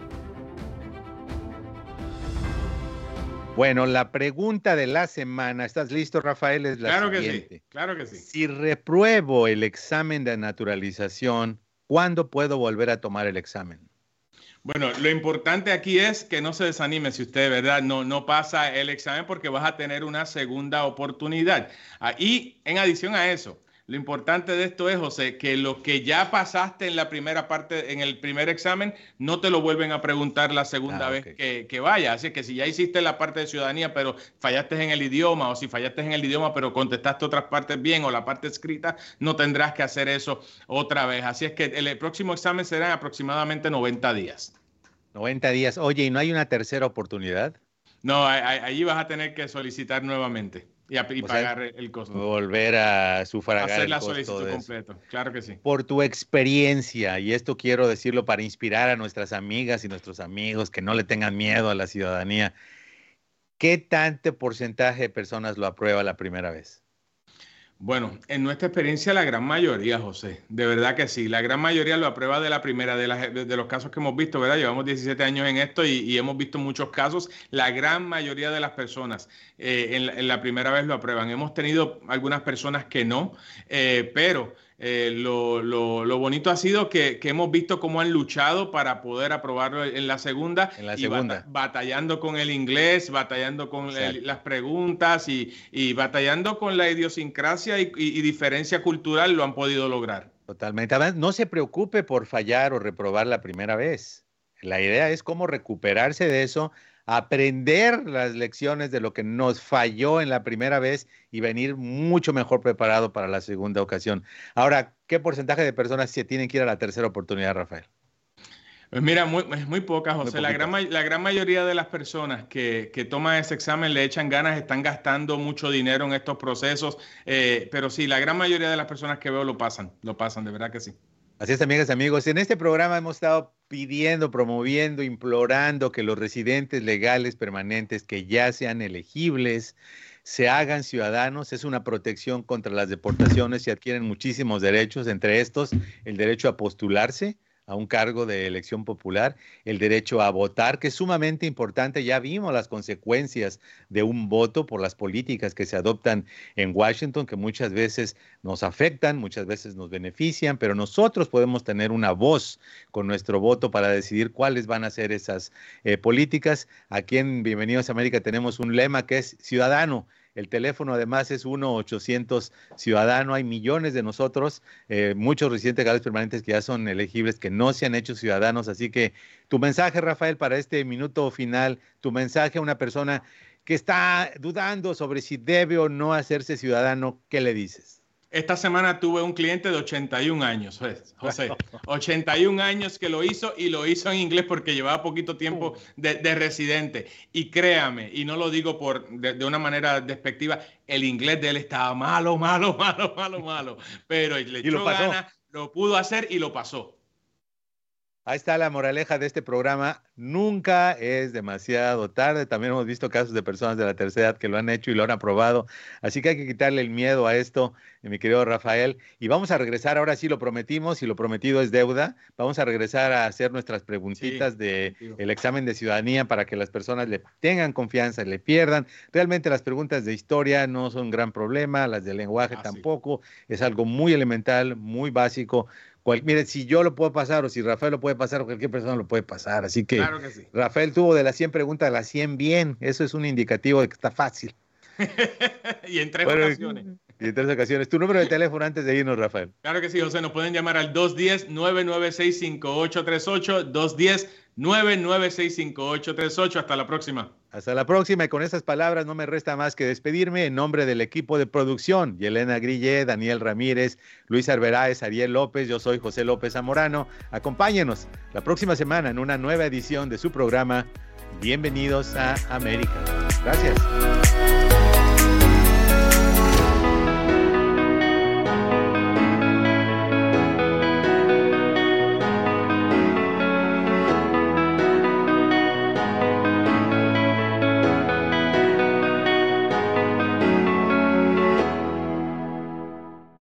Bueno, la pregunta de la semana, ¿estás listo, Rafael? Es la claro siguiente. que sí, claro que sí. Si repruebo el examen de naturalización, ¿cuándo puedo volver a tomar el examen? Bueno, lo importante aquí es que no se desanime si usted, ¿verdad? No, no pasa el examen porque vas a tener una segunda oportunidad. Ah, y en adición a eso, lo importante de esto es, José, que lo que ya pasaste en la primera parte, en el primer examen, no te lo vuelven a preguntar la segunda ah, vez okay. que, que vaya. Así que si ya hiciste la parte de ciudadanía, pero fallaste en el idioma, o si fallaste en el idioma, pero contestaste otras partes bien, o la parte escrita, no tendrás que hacer eso otra vez. Así es que el próximo examen será en aproximadamente noventa días. noventa días. Oye, ¿y no hay una tercera oportunidad? No, allí vas a tener que solicitar nuevamente. Y, a, y pagar sea, el costo. Volver a sufragar hacer la el costo solicitud de completo, claro que sí. Por tu experiencia, y esto quiero decirlo para inspirar a nuestras amigas y nuestros amigos que no le tengan miedo a la ciudadanía, ¿qué tanto porcentaje de personas lo aprueba la primera vez? Bueno, en nuestra experiencia la gran mayoría, José, de verdad que sí, la gran mayoría lo aprueba de la primera, de, las, de, de los casos que hemos visto, ¿verdad? Llevamos diecisiete años en esto y, y hemos visto muchos casos, la gran mayoría de las personas eh, en, la, en la primera vez lo aprueban. Hemos tenido algunas personas que no, eh, pero... Eh, lo, lo, lo bonito ha sido que, que hemos visto cómo han luchado para poder aprobarlo en la segunda, en la y segunda. Bat, batallando con el inglés, batallando con el, las preguntas y, y batallando con la idiosincrasia y, y, y diferencia cultural, lo han podido lograr. Totalmente. No se preocupe por fallar o reprobar la primera vez. La idea es cómo recuperarse de eso, aprender las lecciones de lo que nos falló en la primera vez y venir mucho mejor preparado para la segunda ocasión. Ahora, ¿qué porcentaje de personas se tienen que ir a la tercera oportunidad, Rafael? Pues mira, muy, muy pocas, José. Muy la, gran, la gran mayoría de las personas que, que toman ese examen le echan ganas, están gastando mucho dinero en estos procesos, eh, pero sí, la gran mayoría de las personas que veo lo pasan, lo pasan, de verdad que sí. Así es, amigas y amigos. En este programa hemos estado pidiendo, promoviendo, implorando que los residentes legales permanentes que ya sean elegibles se hagan ciudadanos. Es una protección contra las deportaciones y adquieren muchísimos derechos, entre estos el derecho a postularse a un cargo de elección popular, el derecho a votar, que es sumamente importante. Ya vimos las consecuencias de un voto por las políticas que se adoptan en Washington, que muchas veces nos afectan, muchas veces nos benefician, pero nosotros podemos tener una voz con nuestro voto para decidir cuáles van a ser esas eh, políticas. Aquí en Bienvenidos a América tenemos un lema que es ciudadano. El teléfono además es uno ochocientos ciudadano. Hay millones de nosotros, eh, muchos residentes legales permanentes que ya son elegibles, que no se han hecho ciudadanos. Así que tu mensaje, Rafael, para este minuto final, tu mensaje a una persona que está dudando sobre si debe o no hacerse ciudadano, ¿qué le dices? Esta semana tuve un cliente de ochenta y un años, José, ochenta y un años que lo hizo y lo hizo en inglés porque llevaba poquito tiempo de, de residente. Y créame, y no lo digo por de, de una manera despectiva, el inglés de él estaba malo, malo, malo, malo, malo. Pero le echó ganas, lo pudo hacer y lo pasó. Ahí está la moraleja de este programa. Nunca es demasiado tarde. También hemos visto casos de personas de la tercera edad que lo han hecho y lo han aprobado. Así que hay que quitarle el miedo a esto, mi querido Rafael. Y vamos a regresar, ahora sí lo prometimos, y lo prometido es deuda. Vamos a regresar a hacer nuestras preguntitas sí, de el examen de ciudadanía para que las personas le tengan confianza, le pierdan. Realmente las preguntas de historia no son un gran problema, las de lenguaje ah, tampoco. Sí. Es algo muy elemental, muy básico. Cual, mire, si yo lo puedo pasar o si Rafael lo puede pasar o cualquier persona lo puede pasar. Así que, claro que sí. Rafael tuvo de las cien preguntas las cien bien. Eso es un indicativo de que está fácil. Y en tres bueno, ocasiones. Y en tres ocasiones. Tu número de teléfono antes de irnos, Rafael. Claro que sí, José. Nos pueden llamar al dos uno cero, nueve nueve seis, cinco ocho tres ocho, dos uno cero, nueve nueve seis, cinco ocho tres ocho. Hasta la próxima. Hasta la próxima. Y con estas palabras no me resta más que despedirme en nombre del equipo de producción. Yelena Grillé, Daniel Ramírez, Luis Arberáez, Ariel López. Yo soy José López Zamorano. Acompáñenos la próxima semana en una nueva edición de su programa Bienvenidos a América. Gracias.